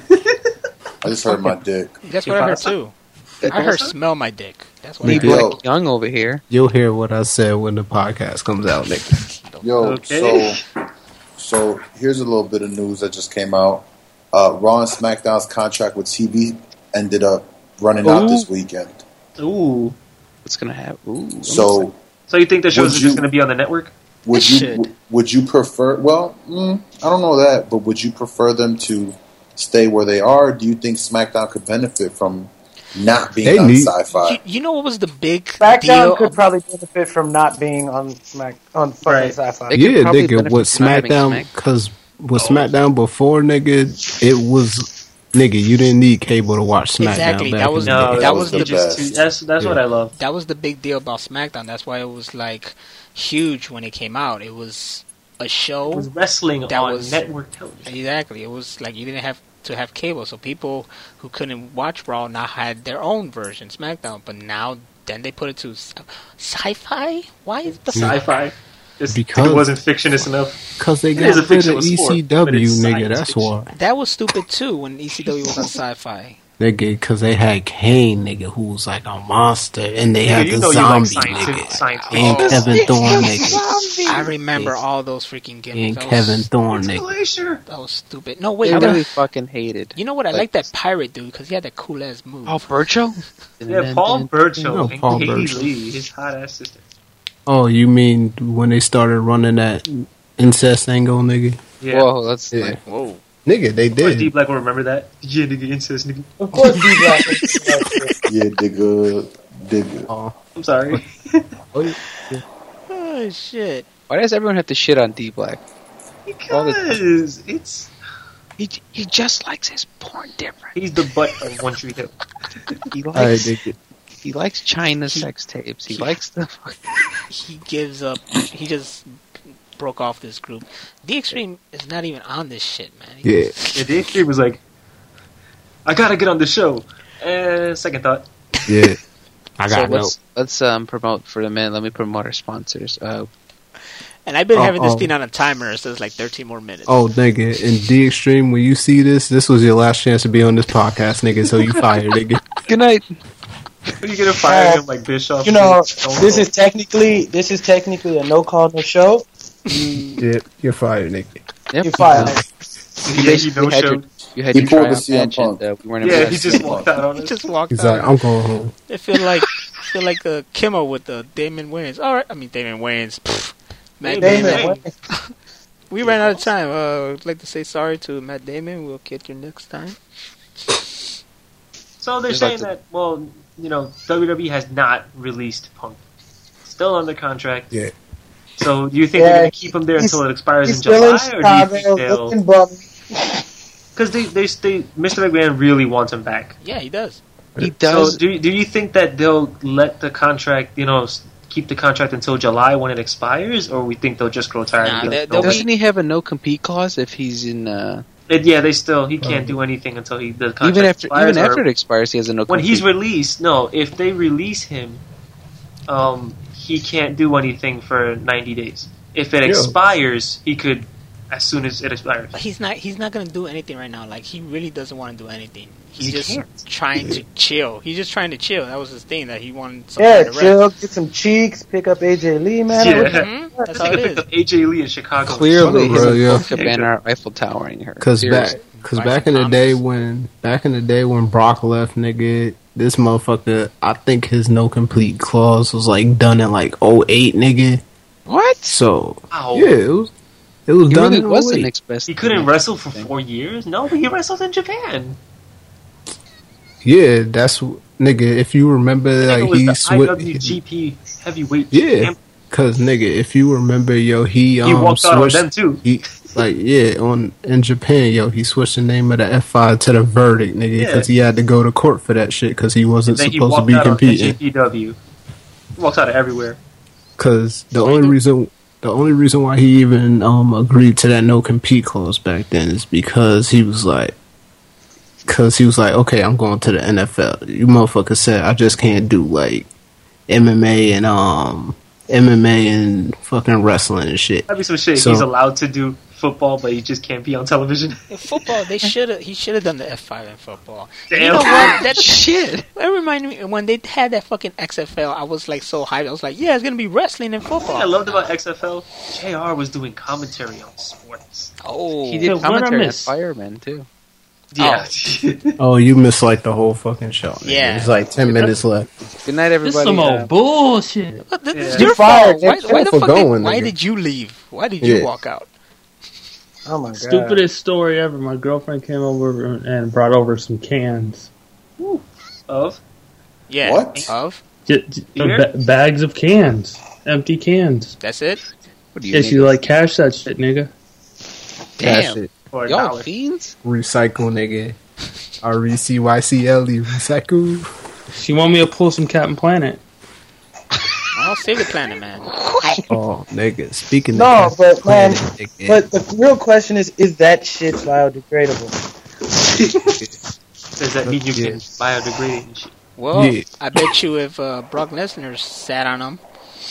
I just heard my dick. That's what I heard, too. I heard smell my dick. That's what I Me heard. Yo. Black Young over here. You'll hear what I said when the podcast comes out, nigga. Yo, Okay. so so here's a little bit of news that just came out. Uh, Raw and SmackDown's contract with T V ended up running out Ooh. this weekend. Ooh. What's gonna happen? Ooh, I'm So So you think the shows Would are you- just going to be on the network? would It you should. w- would you prefer? Well, mm, I don't know that, but would you prefer them to stay where they are? Or do you think SmackDown could benefit from not being They on need- Sci-Fi? You, you know what was the big SmackDown deal? could probably benefit from not being on Smack on fucking Right. Sci-Fi. They could Yeah, probably nigga, benefit with from not having SmackDown, Smack- because with SmackDown before, nigga, it was, nigga, you didn't need cable to watch SmackDown. Exactly, back that in was the the- day. No, that that was was the just best. that's that's what Yeah. I love. That was the big deal about SmackDown. That's why it was like huge when it came out. It was a show. It was wrestling That on was- network television. Exactly. It was like you didn't have to have cable, so people who couldn't watch Raw now had their own version, SmackDown. But now, then they put it to sci- Sci-Fi. Why is the Sci-fi. Just Because- it wasn't fictionist enough. Because they It is got a rid fictional of sport, E C but W, it's nigga, science that's fiction. why. That was stupid too when E C W was on Sci-Fi. Nigga, because they had Kane, nigga, who was like a monster, and they Nigga, had you the know you like zombie, science- nigga. science- And Oh. Kevin Thorne, nigga. I remember all those freaking gimmicks. And That Kevin was, Thorne, It's a nigga. glacier. that was stupid. No, I wait. really that- fucking hated. you know what? I Like- like that pirate dude because he had that cool ass move. Oh, Bircho? Yeah, Paul Burchill No, and Paul Katie Burchill. Lee, his hot ass sister. Oh, you mean when they started running that incest angle, nigga? Yeah. Whoa, that's Yeah. like, whoa. Nigga, they Or D did. Black will remember that. Yeah, nigga, incest, nigga. Of course, D Black. is- Yeah, digga, digga. Oh, I'm sorry. Oh shit! Why does everyone have to shit on D Black? Because it's He he just likes his porn different. he's the butt of One Tree Hill. He I likes dig it. he likes China sex tapes. He likes the. He gives up. He just broke off this group. The Extreme is not even on this shit, man. He- Yeah. Yeah, Dave Creed was like, I gotta get on the show. Uh, second thought. Yeah. I So got no. let's let's um promote for the minute. Let me promote our sponsors. Uh, And I've been Oh, having this oh. thing on a timer, so it's like thirteen more minutes. Oh, nigga, in D Extreme, when you see this, this was your last chance to be on this podcast, nigga, so you fired, nigga. good night. Are you gonna fire Uh, him like Bischoff? You know, Stone this Cold? is technically this is technically a no call no show. Yep, you're fired, nigga. Yep. You're fired. You basically had your, you had He your pulled the tryout C M match and Punk. uh, we weren't Yeah, he impressed. just walked out on He it. just walked He's out. like, I'm going home. I feel like I feel like uh, Kimmel with the Damon Wayans. All right, I mean Damon Wayans. Pfft. Matt Damon Damon. Wayans. We ran out of time. Uh, I'd like to say sorry to Matt Damon. We'll get you next time. So they're Just saying like the- that, well, you know, W W E has not released Punk. Still under contract. Yeah. So do you think Yeah, they're going to keep him there he's- until it expires in He's still in July? Or do you think Chicago, they'll... looking bummy. Because they, they, they, Mister McMahon really wants him back. Yeah, he does. He does. So do, do you think that they'll let the contract, you know, s- keep the contract until July when it expires? Or we think they'll just grow tired? Nah, and be they- like, they'll "No, Doesn't he have a no compete clause if he's in? Uh, It, yeah, they still he can't do anything until he the contract even after expires. even or- after it expires, he has a no when compete. he's released, no. If they release him, um, he can't do anything for ninety days. If it Yeah. expires, he could as soon as it expires. But he's not. He's not gonna do anything right now. Like he really doesn't want to do anything. He's He just can't. trying to chill. He's just trying to chill. That was his thing. That he wanted some Yeah, time to rest. chill, get some cheeks, pick up A J Lee, man. Yeah. Mhm. That's This how nigga it picked is. up A J Lee in Chicago. Clearly, Bro, he's yeah. a cabana Eiffel Towering her. Cause back, Seriously. cause Buy back some in the day condoms. when, back in the day when Brock left, nigga, this motherfucker, I think his no complete clause was like done in like oh eight, nigga. What? So Ow. yeah, it was, it was He done really in was oh the eight. next best. He couldn't thing. wrestle for four years. No, but he wrestled in Japan. Yeah, that's nigga. If you remember, That nigga like was he the I switched. W G P heavyweight Yeah, champ. cause nigga, if you remember, yo, he um He walked out on switched. them too. He like yeah, on in Japan, yo, he switched the name of the F five to the Verdict, nigga, Yeah. because he had to go to court for that shit because he wasn't Then he supposed to walked be out on N J competing. P W. He walked out of everywhere. Because the only reason, the only reason why he even um agreed to that no compete clause back then is because he was like, because he was like, okay, I'm going to the N F L. You motherfucker said I just can't do like M M A and um M M A and fucking wrestling and shit. That'd be some shit. So- He's allowed to do football, but he just can't be on television. In football, they should have. He should have done the F five in football. Damn. You know what? That Shit. That reminded me when they had that fucking X F L. I was like so hyped. I was like, yeah, it's gonna be wrestling and What football. I loved about X F L, J R was doing commentary on sports. Oh, He did Yeah, what I commentary on miss? Fireman too. Yeah. Oh, you missed like the whole fucking show. nigga. Yeah. There's like ten minutes left. Good night, This everybody. some Uh, old bullshit. But this Yeah. is You're your fired. fault. Why, You're why the for fuck? going, did, why nigga. did you leave? Why did you Yeah. walk out? Oh my god. Stupidest story ever. My girlfriend came over and brought over some cans. Of? Yeah. What? Of? J- j- Beer? ba- bags of cans. Empty cans. That's it. what do you Yeah, think? she like cash that shit, nigga. Cash Damn. it. For a Y'all dollar. fiends? Recycle, nigga. R E C Y C L E. Recycle. She want me to pull some Captain Planet. I'll save the planet, man. Oh, nigga. Speaking No, of but man, planet, nigga. but the real question is, is that shit biodegradable? Does that mean you Yeah. can biodegrade and shit? Well, Yeah. I bet you if uh, Brock Lesnar sat on him.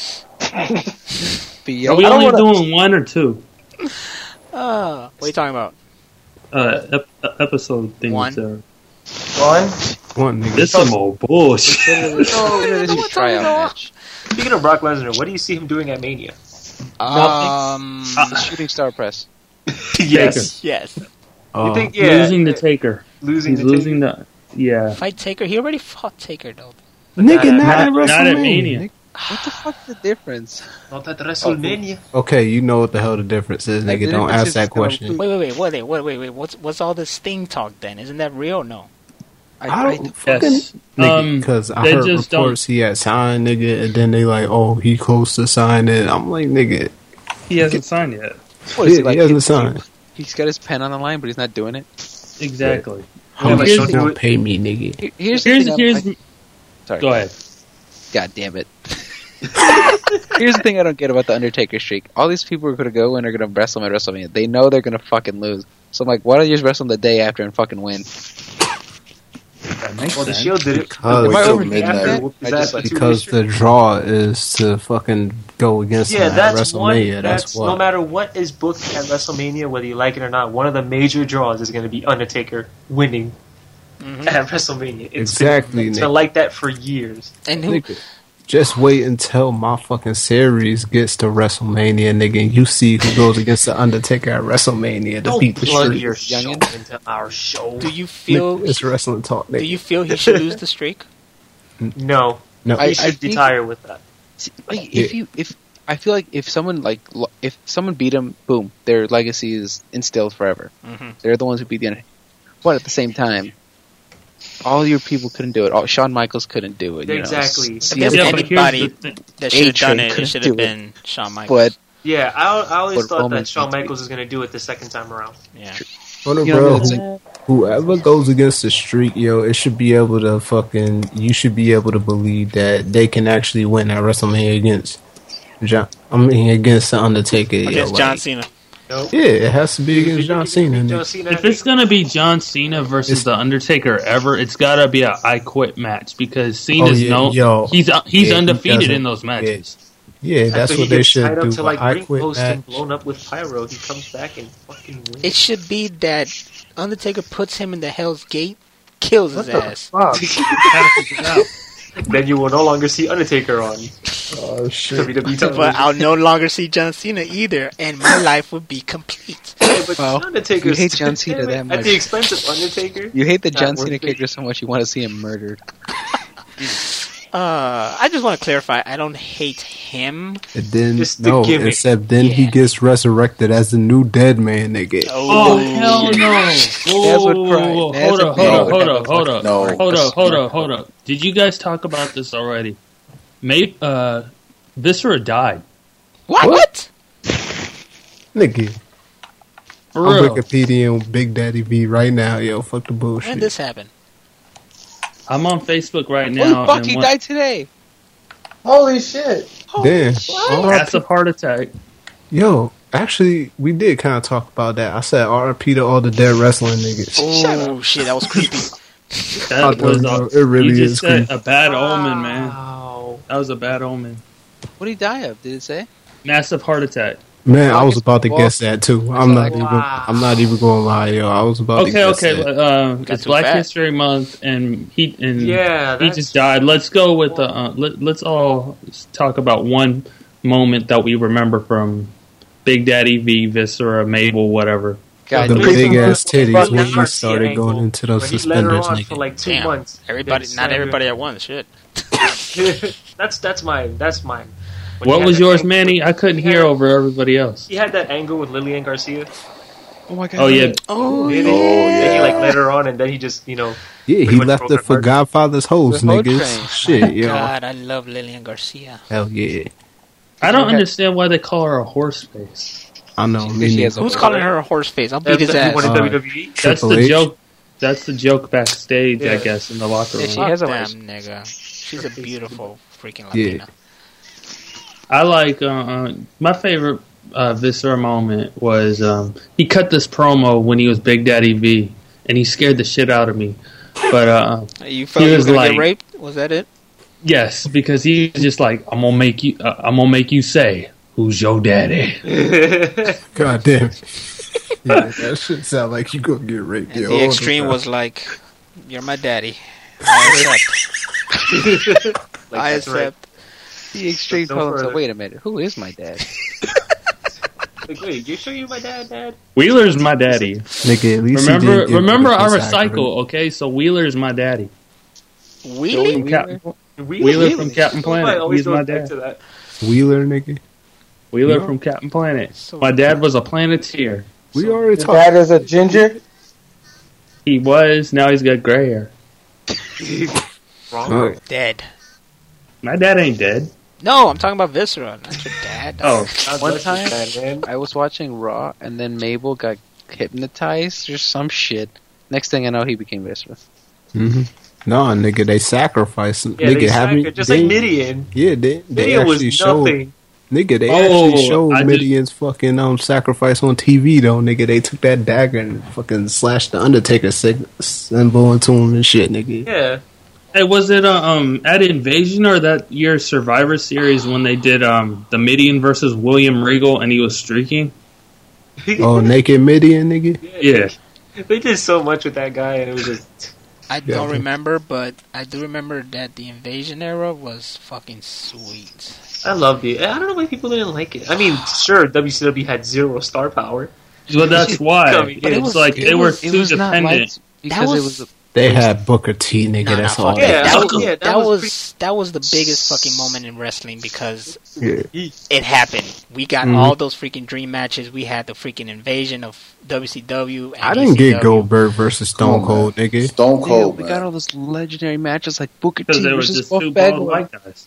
But Are yo, we I don't only wanna- doing one or two Uh, what are you talking about? uh, ep- uh, episode things? One. There. One. One nigga. This some old bullshit. consider this, consider this no, a no, tryout no. match. Speaking of Brock Lesnar, what do you see him doing at Mania? Um, The shooting star press. yes. yes. Oh, You think, yeah. losing the Taker. Losing He's the losing the. Yeah. Fight Taker. He already fought Taker though. nigga, Not- not, at not- not at WrestleMania. Mania. nigga. What the fuck's the difference? Not at WrestleMania. Okay, you know what the hell the difference is, Like, nigga. the Don't difference ask is that it's gonna question. include- Wait, wait, wait, wait, wait, wait, wait. What's what's all this Sting talk then? Isn't that real? or No. I don't fucking Yes. Um, because I they heard just reports he had signed, nigga, and then they like, oh, he close to signing. I'm like, nigga, he hasn't signed yet. What is yeah, he, like, he hasn't he- signed. He's got his pen on the line, but he's not doing it. Exactly. How Yeah, much but you don't gonna do it- pay me, nigga? Here- Here's the Here's thing. I- here's. I- sorry. Go ahead. God damn it. Here's the thing I don't get about the Undertaker streak. All these people are going to go and are going to wrestle him at WrestleMania. They know they're going to fucking lose. So I'm like, why don't you just wrestle him the day after and fucking win? That makes Well, the sense. Shield did it. Because- Wait I till over- midnight. after- Whooped his I ass just- by two Because weeks the straight. draw is to fucking go against Yeah, him at that's one. WrestleMania. That's, That's, what. no matter what is booked at WrestleMania, whether you like it or not. One of the major draws is going to be Undertaker winning. Mm-hmm. at WrestleMania. It's Exactly, Been, it's Nick. been like that for years. And who? Nigga, just wait until my fucking series gets to WrestleMania, nigga, and you see who goes against the Undertaker at WrestleMania to Don't beat the plug streak. your show into our show. Do you feel? Nigga, it's wrestling talk, nigga. Do you feel he should lose the streak? No, No, he I- should I think- retire with that. See, like, if you if I feel like if someone like lo- if someone beat him, boom, their legacy is instilled forever. Mm-hmm. They're the ones who beat the Undertaker. But at the same time, all your people couldn't do it. All, Shawn Michaels couldn't do it. You Exactly. Know? I See, guess Yeah, but here's anybody the thing. that should have done A-Train it, it couldn't should do have it. been Shawn Michaels. But Yeah, I, I always But thought Roman that Shawn needs to Michaels was going to do it the second time around. yeah. Hold on, You know, bro. it's Who- Whoever goes against the streak, yo, it should be able to fucking. You should be able to believe that they can actually win at WrestleMania against John. I mean, against the Undertaker. yo, Against like- John Cena. Nope. Yeah, it has to be against John Cena. John nigga. Cena. If it's gonna be John Cena versus the Undertaker ever, it's gotta be a I Quit match because Cena's Oh, yeah, no, yo. he's uh, he's Yeah, he undefeated doesn't- in those matches. Yeah, that's After what he they gets should tied up do. to like I ring quit post match. and blown up with pyro, he comes back and fucking wins. It should be that Undertaker puts him in the Hell's Gate, kills his ass. Then you will no longer see Undertaker on Oh shit! W W E But television. I'll no longer see John Cena either, and my life would be complete. Yeah, but Well, Undertaker you hate John Cena that at much. the expense of Undertaker. you hate the Not John worth Cena it. character so much you want to see him murdered. Uh, I just want to clarify, I don't hate him. And then Just the no, gimmick. except then he Yeah. gets resurrected as the new dead man, nigga. Oh hell no! Whoa, would whoa, cry. whoa, whoa. Naz Hold would up, cry. hold up, hold No. up, hold up, No. hold up, hold up, hold up. Did you guys talk about this already? Maybe uh, Viscera died. What? What? Nigga, For I'm real. Wikipedia Big Daddy V right now, yo. Fuck the When bullshit. did this happen? I'm on Facebook right Holy now. fuck, and he one- died today! Holy shit. Damn. Massive heart attack. Yo, actually, we did kind of talk about that. I said R I P to all the dead wrestling niggas. Oh shit, that was creepy. That I don't was know. a, It really you is just said creepy. a bad omen, man. Wow. That was a bad omen. What did he die of? Did it say? Massive heart attack. Man, I was about to guess that too. I'm not Wow. even. I'm not even going to lie, yo. I was about to Okay, guess okay. that. Uh, Got it's too Black fat. History Month, and he and Yeah, he that's- just died. Let's go with the. Uh, let, let's all talk about one moment that we remember from Big Daddy V, Viscera, Mabel, whatever. God, the damn. big ass titties But when the he Garcia started angle, going into those where he let her suspenders, on nigga. for like two Damn. months. Everybody, Then not slammed everybody at once. Shit. her. that's that's mine. That's mine. When he What had was that yours, angle- Manny? I couldn't he hear had- over everybody else. He had that angle with Lillian Garcia. Oh my god. Oh yeah, Oh, Did he? And he like let her on, and then he just you know. Yeah, he pretty much left broke it her for heart. Godfather's hoes, The hoe niggas. train. Shit, yo. God, I love Lillian Garcia. Hell yeah. I don't understand why they call her a horse face. I know. She- Me she neither. has a- Who's calling her a horse face? I'll beat his He ass. wanted Uh, W W E. That's Triple the H. joke. That's the joke backstage, I Yeah. guess, in the locker Yeah, room. she has a Damn, horse. nigga. She's a beautiful freaking Yeah. Latina. I like uh, uh, my favorite uh, Viscera moment was um, he cut this promo when he was Big Daddy V, and he scared the shit out of me. But uh, You felt He you were was gonna like- get raped? Was that it? yes, because he was just like, I'm gonna make you, uh, I'm gonna make you say, "Who's your daddy?" God damn. Yeah, that shit sound like you gonna get raped. And yo, the all extreme time. was like, "You're my daddy." I accept. Like, I that's right. accept. The extreme No told him, so further. wait a minute, who is my dad? Like, wait, you sure you my dad, Dad? Wheeler's my daddy. Nigga, at least he Remember, didn't get remember, I raped inside, recycle. Okay, so Wheeler's my daddy. Wheelie? From Captain, Wheeler, Wheeler from Captain Planet. always He's my goes back dad. to that. right? Wheeler, nigga. Wheeler Yeah. from Captain Planet. So- My dad was a Planeteer. We already Your talked. dad is a ginger? He was. Now he's got gray hair. Wrong. Oh, Dead. My dad ain't dead. No, I'm talking about Viscera, not your dad. Oh, God One bless time- you, Dad, man. I was watching Raw, and then Mabel got hypnotized or some shit. Next thing I know, he became Viscera. mm-hmm. No, nigga, they sacrificed. Yeah, nigga, they haven't sacrificed- just they, like Midian. Yeah, they they Midian was actually showed. nothing. Nigga, they Oh, actually showed I just- Midian's fucking um sacrifice on T V though. Nigga, they took that dagger and fucking slashed the Undertaker sig- symbol into him and shit. Nigga. Yeah. hey, was it uh, um at Invasion or that year Survivor Series when they did um the Midian versus William Regal and he was streaking? Oh, naked Midian, nigga. Yeah. They did so much with that guy, and it was just. I Yeah. don't remember, but I do remember that the Invasion era was fucking sweet. I love the. I don't know why people didn't like it. I mean, sure, W C W had zero star power. Well, that's why. Coming But in. it's it was- like it they was- were It too was not dependent. liked because That it was- was. They had Booker T, nigga. Nah, that's nah, all. fuck Yeah, that. that was, was- yeah, that, that was, was that was the biggest fucking moment in wrestling because Yeah. it happened. We got Mhm. all those freaking dream matches. We had the freaking invasion of W C W. And I didn't E C W. get Goldberg versus Stone Come on, Cold, man. nigga. Stone Yeah, Cold, we man. got all those legendary matches like Booker Because T there was versus just Buff two bald Bagwell. white guys.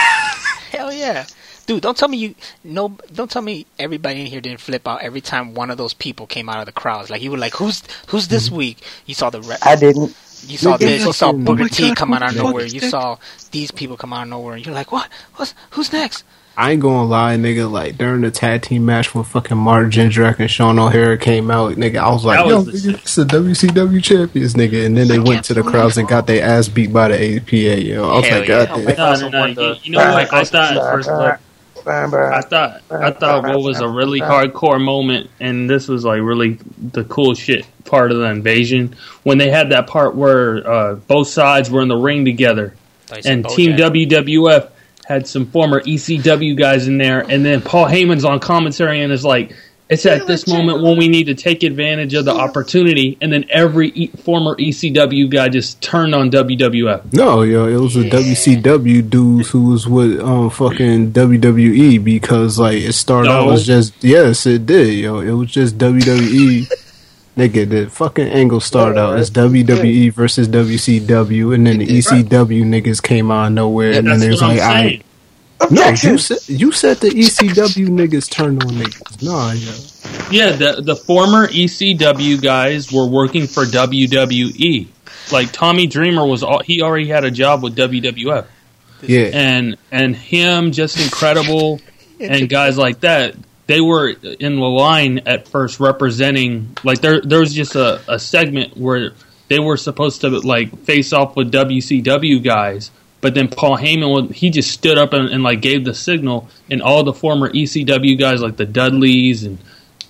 Hell yeah, dude! Don't tell me you no. Don't tell me everybody in here didn't flip out every time one of those people came out of the crowds. Like you were like, "Who's who's this week?" You saw the re- I didn't. you saw Nigga, this. You saw fucking- Booker Oh my T God, come out who of the fuck nowhere. is You that? saw these people come out of nowhere, and you're like, "What? What's who's next?" I ain't gonna lie, nigga. Like during the tag team match when fucking Mark Jindrak and Sean O'Hara came out, nigga, I was like, That "Yo, was the nigga, it's the W C W champions, nigga." And then they went to the crowds and got their ass beat by the A P A. Yo, I was Hell like, yeah. "God damn." Mike No, also no, no. won You, the- you know what? Mike I also won the thought first blood. I thought I thought what was a really hardcore moment, and this was like really the cool shit part of the invasion when they had that part where uh, both sides were in the ring together, and Team W W F had some former E C W guys in there, and then Paul Heyman's on commentary and is like, "It's at this moment when we need to take advantage of the opportunity," and then every e- former E C W guy just turned on W W F. No, yo, it was the W C W dudes who was with um fucking W W E because like it started No. out as just yes, it did, yo. It was just W W E. Nigga, the fucking angle started out as W W E versus W C W, and then the E C W niggas came out of nowhere, and then That's they was what I'm like, "I." saying. No, you said you said the E C W niggas turned on niggas. Nah, yeah. Yeah, the the former E C W guys were working for W W E. Like Tommy Dreamer was, all, he already had a job with W W F, Yeah. and and him, just incredible, and guys like that. They were in the line at first representing. Like there, there was just a, a segment where they were supposed to like face off with W C W guys. But then Paul Heyman, he just stood up and, and like gave the signal, and all the former E C W guys like the Dudleys and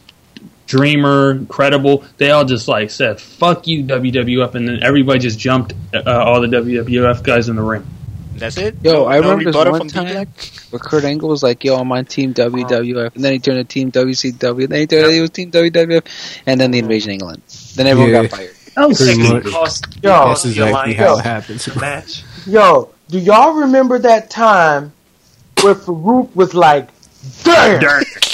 Dreamer, Incredible, they all just like said, "Fuck you, W W F," and then everybody just jumped uh, all the W W F guys in the ring. That's it. Yo, No- I no remember this rebuttal one from time D-Black? where Kurt Angle was like, "Yo, I'm on Team W W F," and then he turned to Team W C W, and then he turned to he was Team W W F, and then the Invasion of England. Then everyone Yeah. got fired. That was Pretty sick. much. Cost, Yo, That's exactly how it happens. the match. Yo, do y'all remember that time where Farouk was like, "Damn"?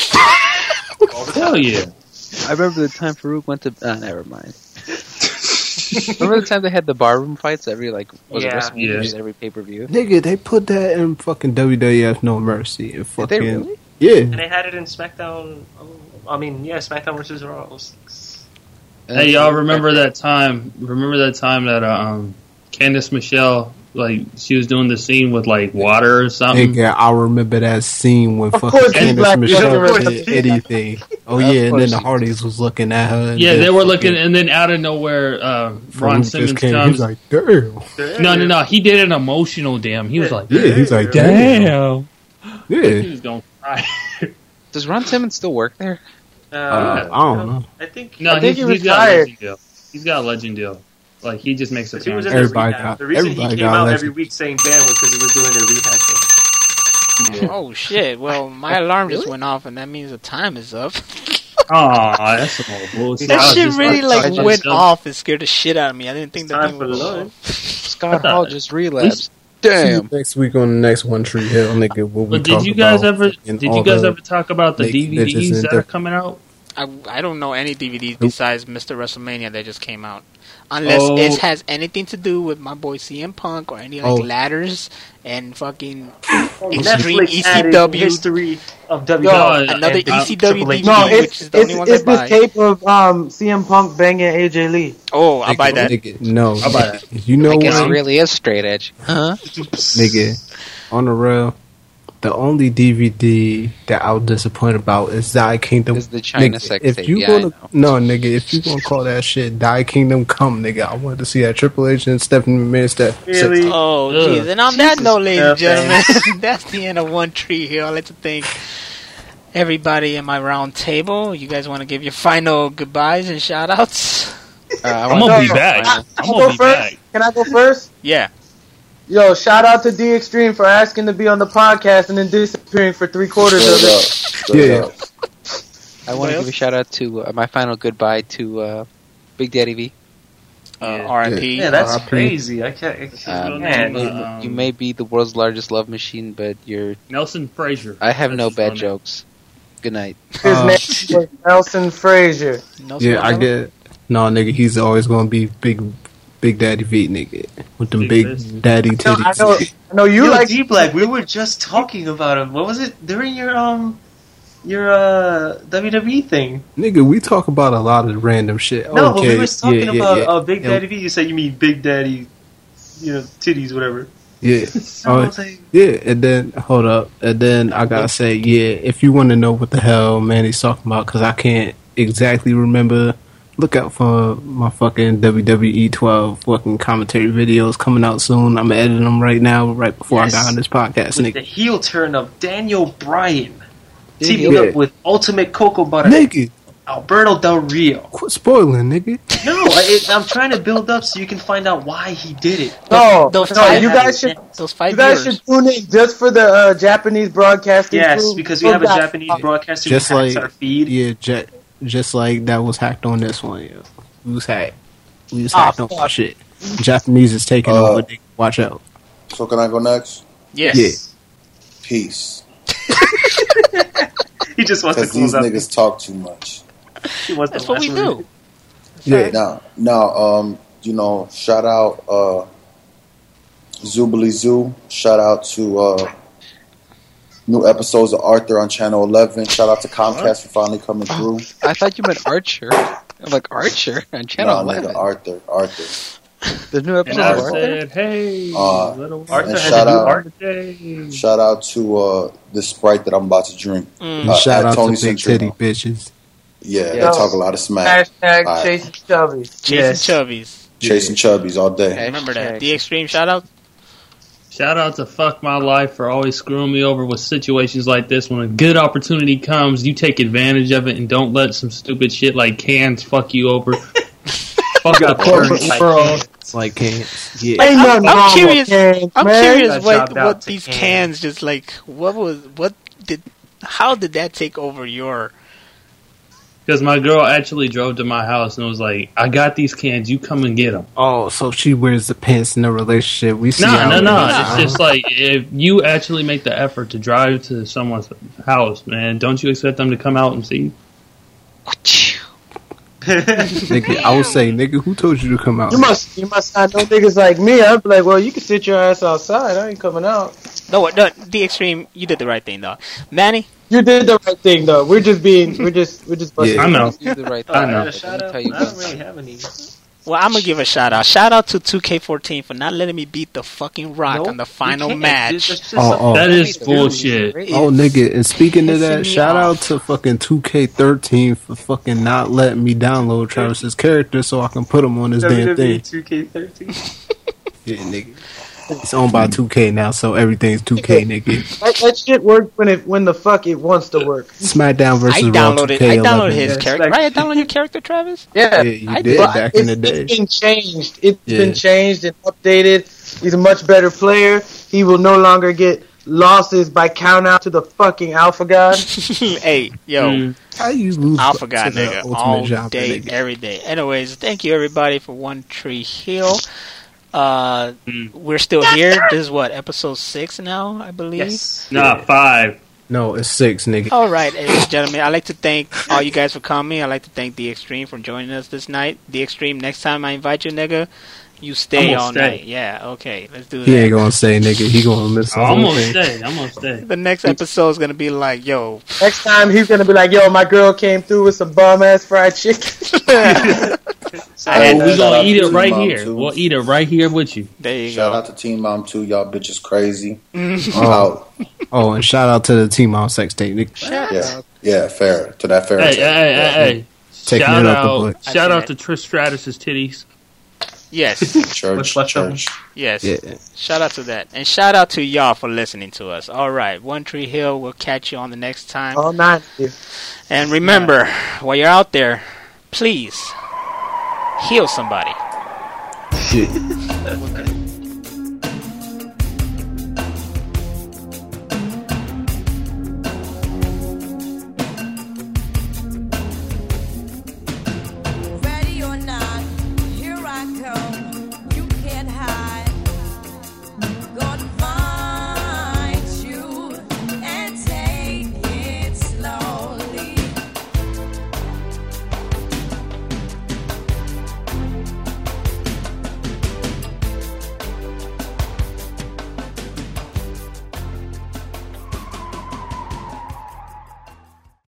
Hell yeah! I remember the time Farouk went to. Uh, never mind. Remember the time they had the barroom fights every like was it Yeah. WrestleMania Yeah. every pay per view? Nigga, they put that in fucking W W F No Mercy. And Did fucking, they really? Yeah. And they had it in SmackDown. Oh, I mean, yeah, SmackDown versus Raw. It was- Hey, y'all remember that time? Remember that time that uh, um, Candice Michelle, like, she was doing the scene with like water or something? Nigga, I remember that scene when Of fucking course, he's Candice black. Michelle Of course. did anything. Oh yeah, and then the Hardys was looking at her. And Yeah, then they were fucking looking, and then out of nowhere, uh, Ron Farouk Simmons just came. comes. He's like, damn. no, no, no. He did an emotional damn. He was like, Yeah, he's like, damn. He Yeah. was going to cry. Does Ron Simmons still work there? Uh, Uh, I don't know. I think. No, I think he's, he he's got a retired. legend deal. He's got a legend deal. Like, he just makes a He was in appearance. their Everybody rehab. got- the reason he everybody came got out legend. every week saying "damn" was because he was doing their rehab thing. Oh shit! Well, my alarm just went off, and that means the time is up. Aw, that's some old bullshit. I That was shit just really like touching went stuff. off and scared the shit out of me. I didn't think that Time thing for would go lunch. off. Scott Hall just relapsed. See Damn. you next week on the next One Tree Hill, nigga. What we But did talk you guys about ever? fucking Did all you guys the- ever talk about the naked D V bitches Ds and that are stuff. coming out? I, I don't know any D V Ds besides Mister WrestleMania that just came out. Unless Oh. it has anything to do with my boy C M Punk or any like Oh. ladders and fucking extreme Netflix E C added W. history of W Yo, W E. another and E C W Triple H. D V D. No, which it's is the only it's, ones it's I this buy. tape of um, C M Punk banging A J Lee. Oh, I'll buy that. Nigga, no, I'll buy that. you know I guess what, it really is straight edge. Huh? nigga? On the real, the only D V D that I was disappointed about is Die Kingdom. Is the China Nigga, sex if tape. you Yeah, gonna I know. no, nigga, if you gonna call that shit Die Kingdom Come, nigga, I wanted to see that Triple H and Stephanie McMahon stuff. Really? Oh, Ugh. jeez. And on that Jesus note, ladies and Christ. gentlemen, that's the end of One Tree here. I'd like to thank everybody in my round table. You guys want to give your final goodbyes and shout outs? Uh, I I'm wanna gonna be know- back. I, I'm I gonna go be first. back. Can I go first? Yeah. Yo, shout out to D Extreme for asking to be on the podcast and then disappearing for three quarters of Straight up. it. Straight Yeah. up. I want to Well- give a shout out to uh, my final goodbye to uh, Big Daddy V. Uh, Yeah. R I P. Yeah, that's R I P. crazy. I can't. I can't Um, man. you, Um, you may be the world's largest love machine, but you're. Nelson Frazier. I have That's no his bad real name. jokes. Good night. His Uh, name was Nelson Frazier. No Yeah, I smoke. get. No, nigga, he's always gonna be big, Big Daddy V, nigga, with them Big big fist. daddy No, I titties. know, I know you Yo, like. D Black. We were just talking about him. What was it during your um your uh W W E thing? Nigga, we talk about a lot of random shit. No, okay, but we were talking yeah, yeah, about yeah. uh, Big And- Daddy V. You said you mean Big Daddy, you know, titties, whatever. Yeah. So Oh, I was like, yeah, and then hold up, and then I gotta say, yeah, if you want to know what the hell Manny's talking about, because I can't exactly remember, look out for my fucking W W E twelve fucking commentary videos coming out soon. I'm editing them right now, right before Yes. I got on this podcast, with the nigga. heel turn of Daniel Bryan Yeah, teaming yeah. up with Ultimate Cocoa Butter Nigga, Alberto Del Rio. quit spoiling, nigga. No, I, it, I'm trying to build up so you can find out why he did it. No, Those no, five- you guys should. Those five You guys viewers. should tune in just for the uh, Japanese broadcasting. Yes, crew. because we have a Look, Japanese broadcaster who Just hacks like our feed. yeah, ju- just like that was hacked on this one. Yeah. We was hacked. We was Ah, hacked on fuck. my shit. Japanese is taking Uh, over. Nigga. Watch out. So can I go next? Yes. Yeah. Peace. He just wants to Because these close out. niggas talk too much. He wants That's the what we last word. do. Yeah. Now, now, um, you know, shout out uh, Zoobly Zoo. Shout out to uh, new episodes of Arthur on Channel eleven. Shout out to Comcast for finally coming through. I thought you meant Archer. I'm like Archer on Channel No, eleven. nigga, Arthur, Arthur. There's new And episodes I of Archer. said, hey, Uh, little Arthur And has shout a new out- art. Day. Shout out to uh, this Sprite that I'm about to drink. Mm. Uh, Shout at out Tony to big Centrino. titty bitches. Yeah, they Yo. talk a lot of smack. Hashtag Alright. Chasing Chubby. Chasing Yes. Chubbies. Chasing chubbies all day. Okay. Remember that. Hashtag. The Extreme shout out. Shout out to Fuck My Life for always screwing me over with situations like this. When a good opportunity comes, you take advantage of it and don't let some stupid shit like cans fuck you over. Fuck the corporate Like world. It's like cans. Yeah. Ain't I'm- nothing I'm wrong curious- with cans, I'm man. curious Got what dropped out what to these cans. cans just like. What was what did? How did that take over your? Because my girl actually drove to my house and was like, I got these cans, you come and get them. Oh, so she wears the pants in the relationship. We see. No, how no, it no. is. It's just like, if you actually make the effort to drive to someone's house, man, don't you expect them to come out and see? Nigga, I would say, nigga, who told you to come out? You must, you must not know niggas like me. I'd be like, well, you can sit your ass outside. I ain't coming out. No, no, the Extreme. You did the right thing, though. Manny. You did the right thing, though. We're just being, we're just, we're just busting. Yeah. I know. You did the right thing. I know. Uh, Let shout me out. tell you I don't this. really have any. Well, I'm gonna give a shout out. Shout out to two K fourteen for not letting me beat the fucking Rock Nope, on the you final can't. match. It's just Oh, something oh. That is Dude, bullshit. great. Oh, nigga, and speaking of Pissing that, me shout off. out to fucking two K thirteen for fucking not letting me download Travis's character so I can put him on this damn W W E thing. two K thirteen. Yeah, nigga. It's owned by two K now, so everything's two K, nigga. That, that shit works when it, when the fuck it wants to work. SmackDown I versus Raw downloaded. two K I eleven. downloaded his Yeah, character. Right, I downloaded your character, Travis. Yeah, Yeah, you I did did. back in the It's, day. it's been changed. It's Yeah. been changed and updated. He's a much better player. He will no longer get losses by count out to the fucking Alpha God. Hey, yo. Mm. How you lose Alpha God, to the nigga, Ultimate all Jumper, day, nigga? every day. Anyways, thank you everybody for One Tree Hill. Uh, Mm. we're still here. This is what, episode six now, I believe. Yes. Nah, five. No, it's six, nigga. All right, ladies and gentlemen, I'd like to thank all you guys for coming. I'd like to thank The Extreme for joining us this night. The Extreme, next time I invite you, nigga, you stay I'm gonna all stay. night. Yeah, okay, let's do He ain't that. gonna say, nigga. He gonna miss the I'm whole gonna thing. stay. I'm gonna stay. The next episode is gonna be like, yo, Next time he's gonna be like, "Yo, my girl came through with some bum ass fried chicken." And we shout gonna out eat to it right Team Mom, here. too. We'll eat it right here with you. there you Shout go. out to Team Mom too. Y'all bitches crazy. Mm-hmm. Out. Oh, and shout out to the team on sex tape, nigga. Yeah, yeah, fair to that fair. Hey, hey, tape. hey, Yeah. hey. Taking Shout it up the out, butt. I shout see out that. to Trish Stratus's titties. Yes, Church, What's up? church. yes. Yeah. Shout out to that. And shout out to y'all for listening to us. All right, One Tree Hill, we'll catch you on the next time. All nine. And remember, while you're out there, please heal somebody. Shit.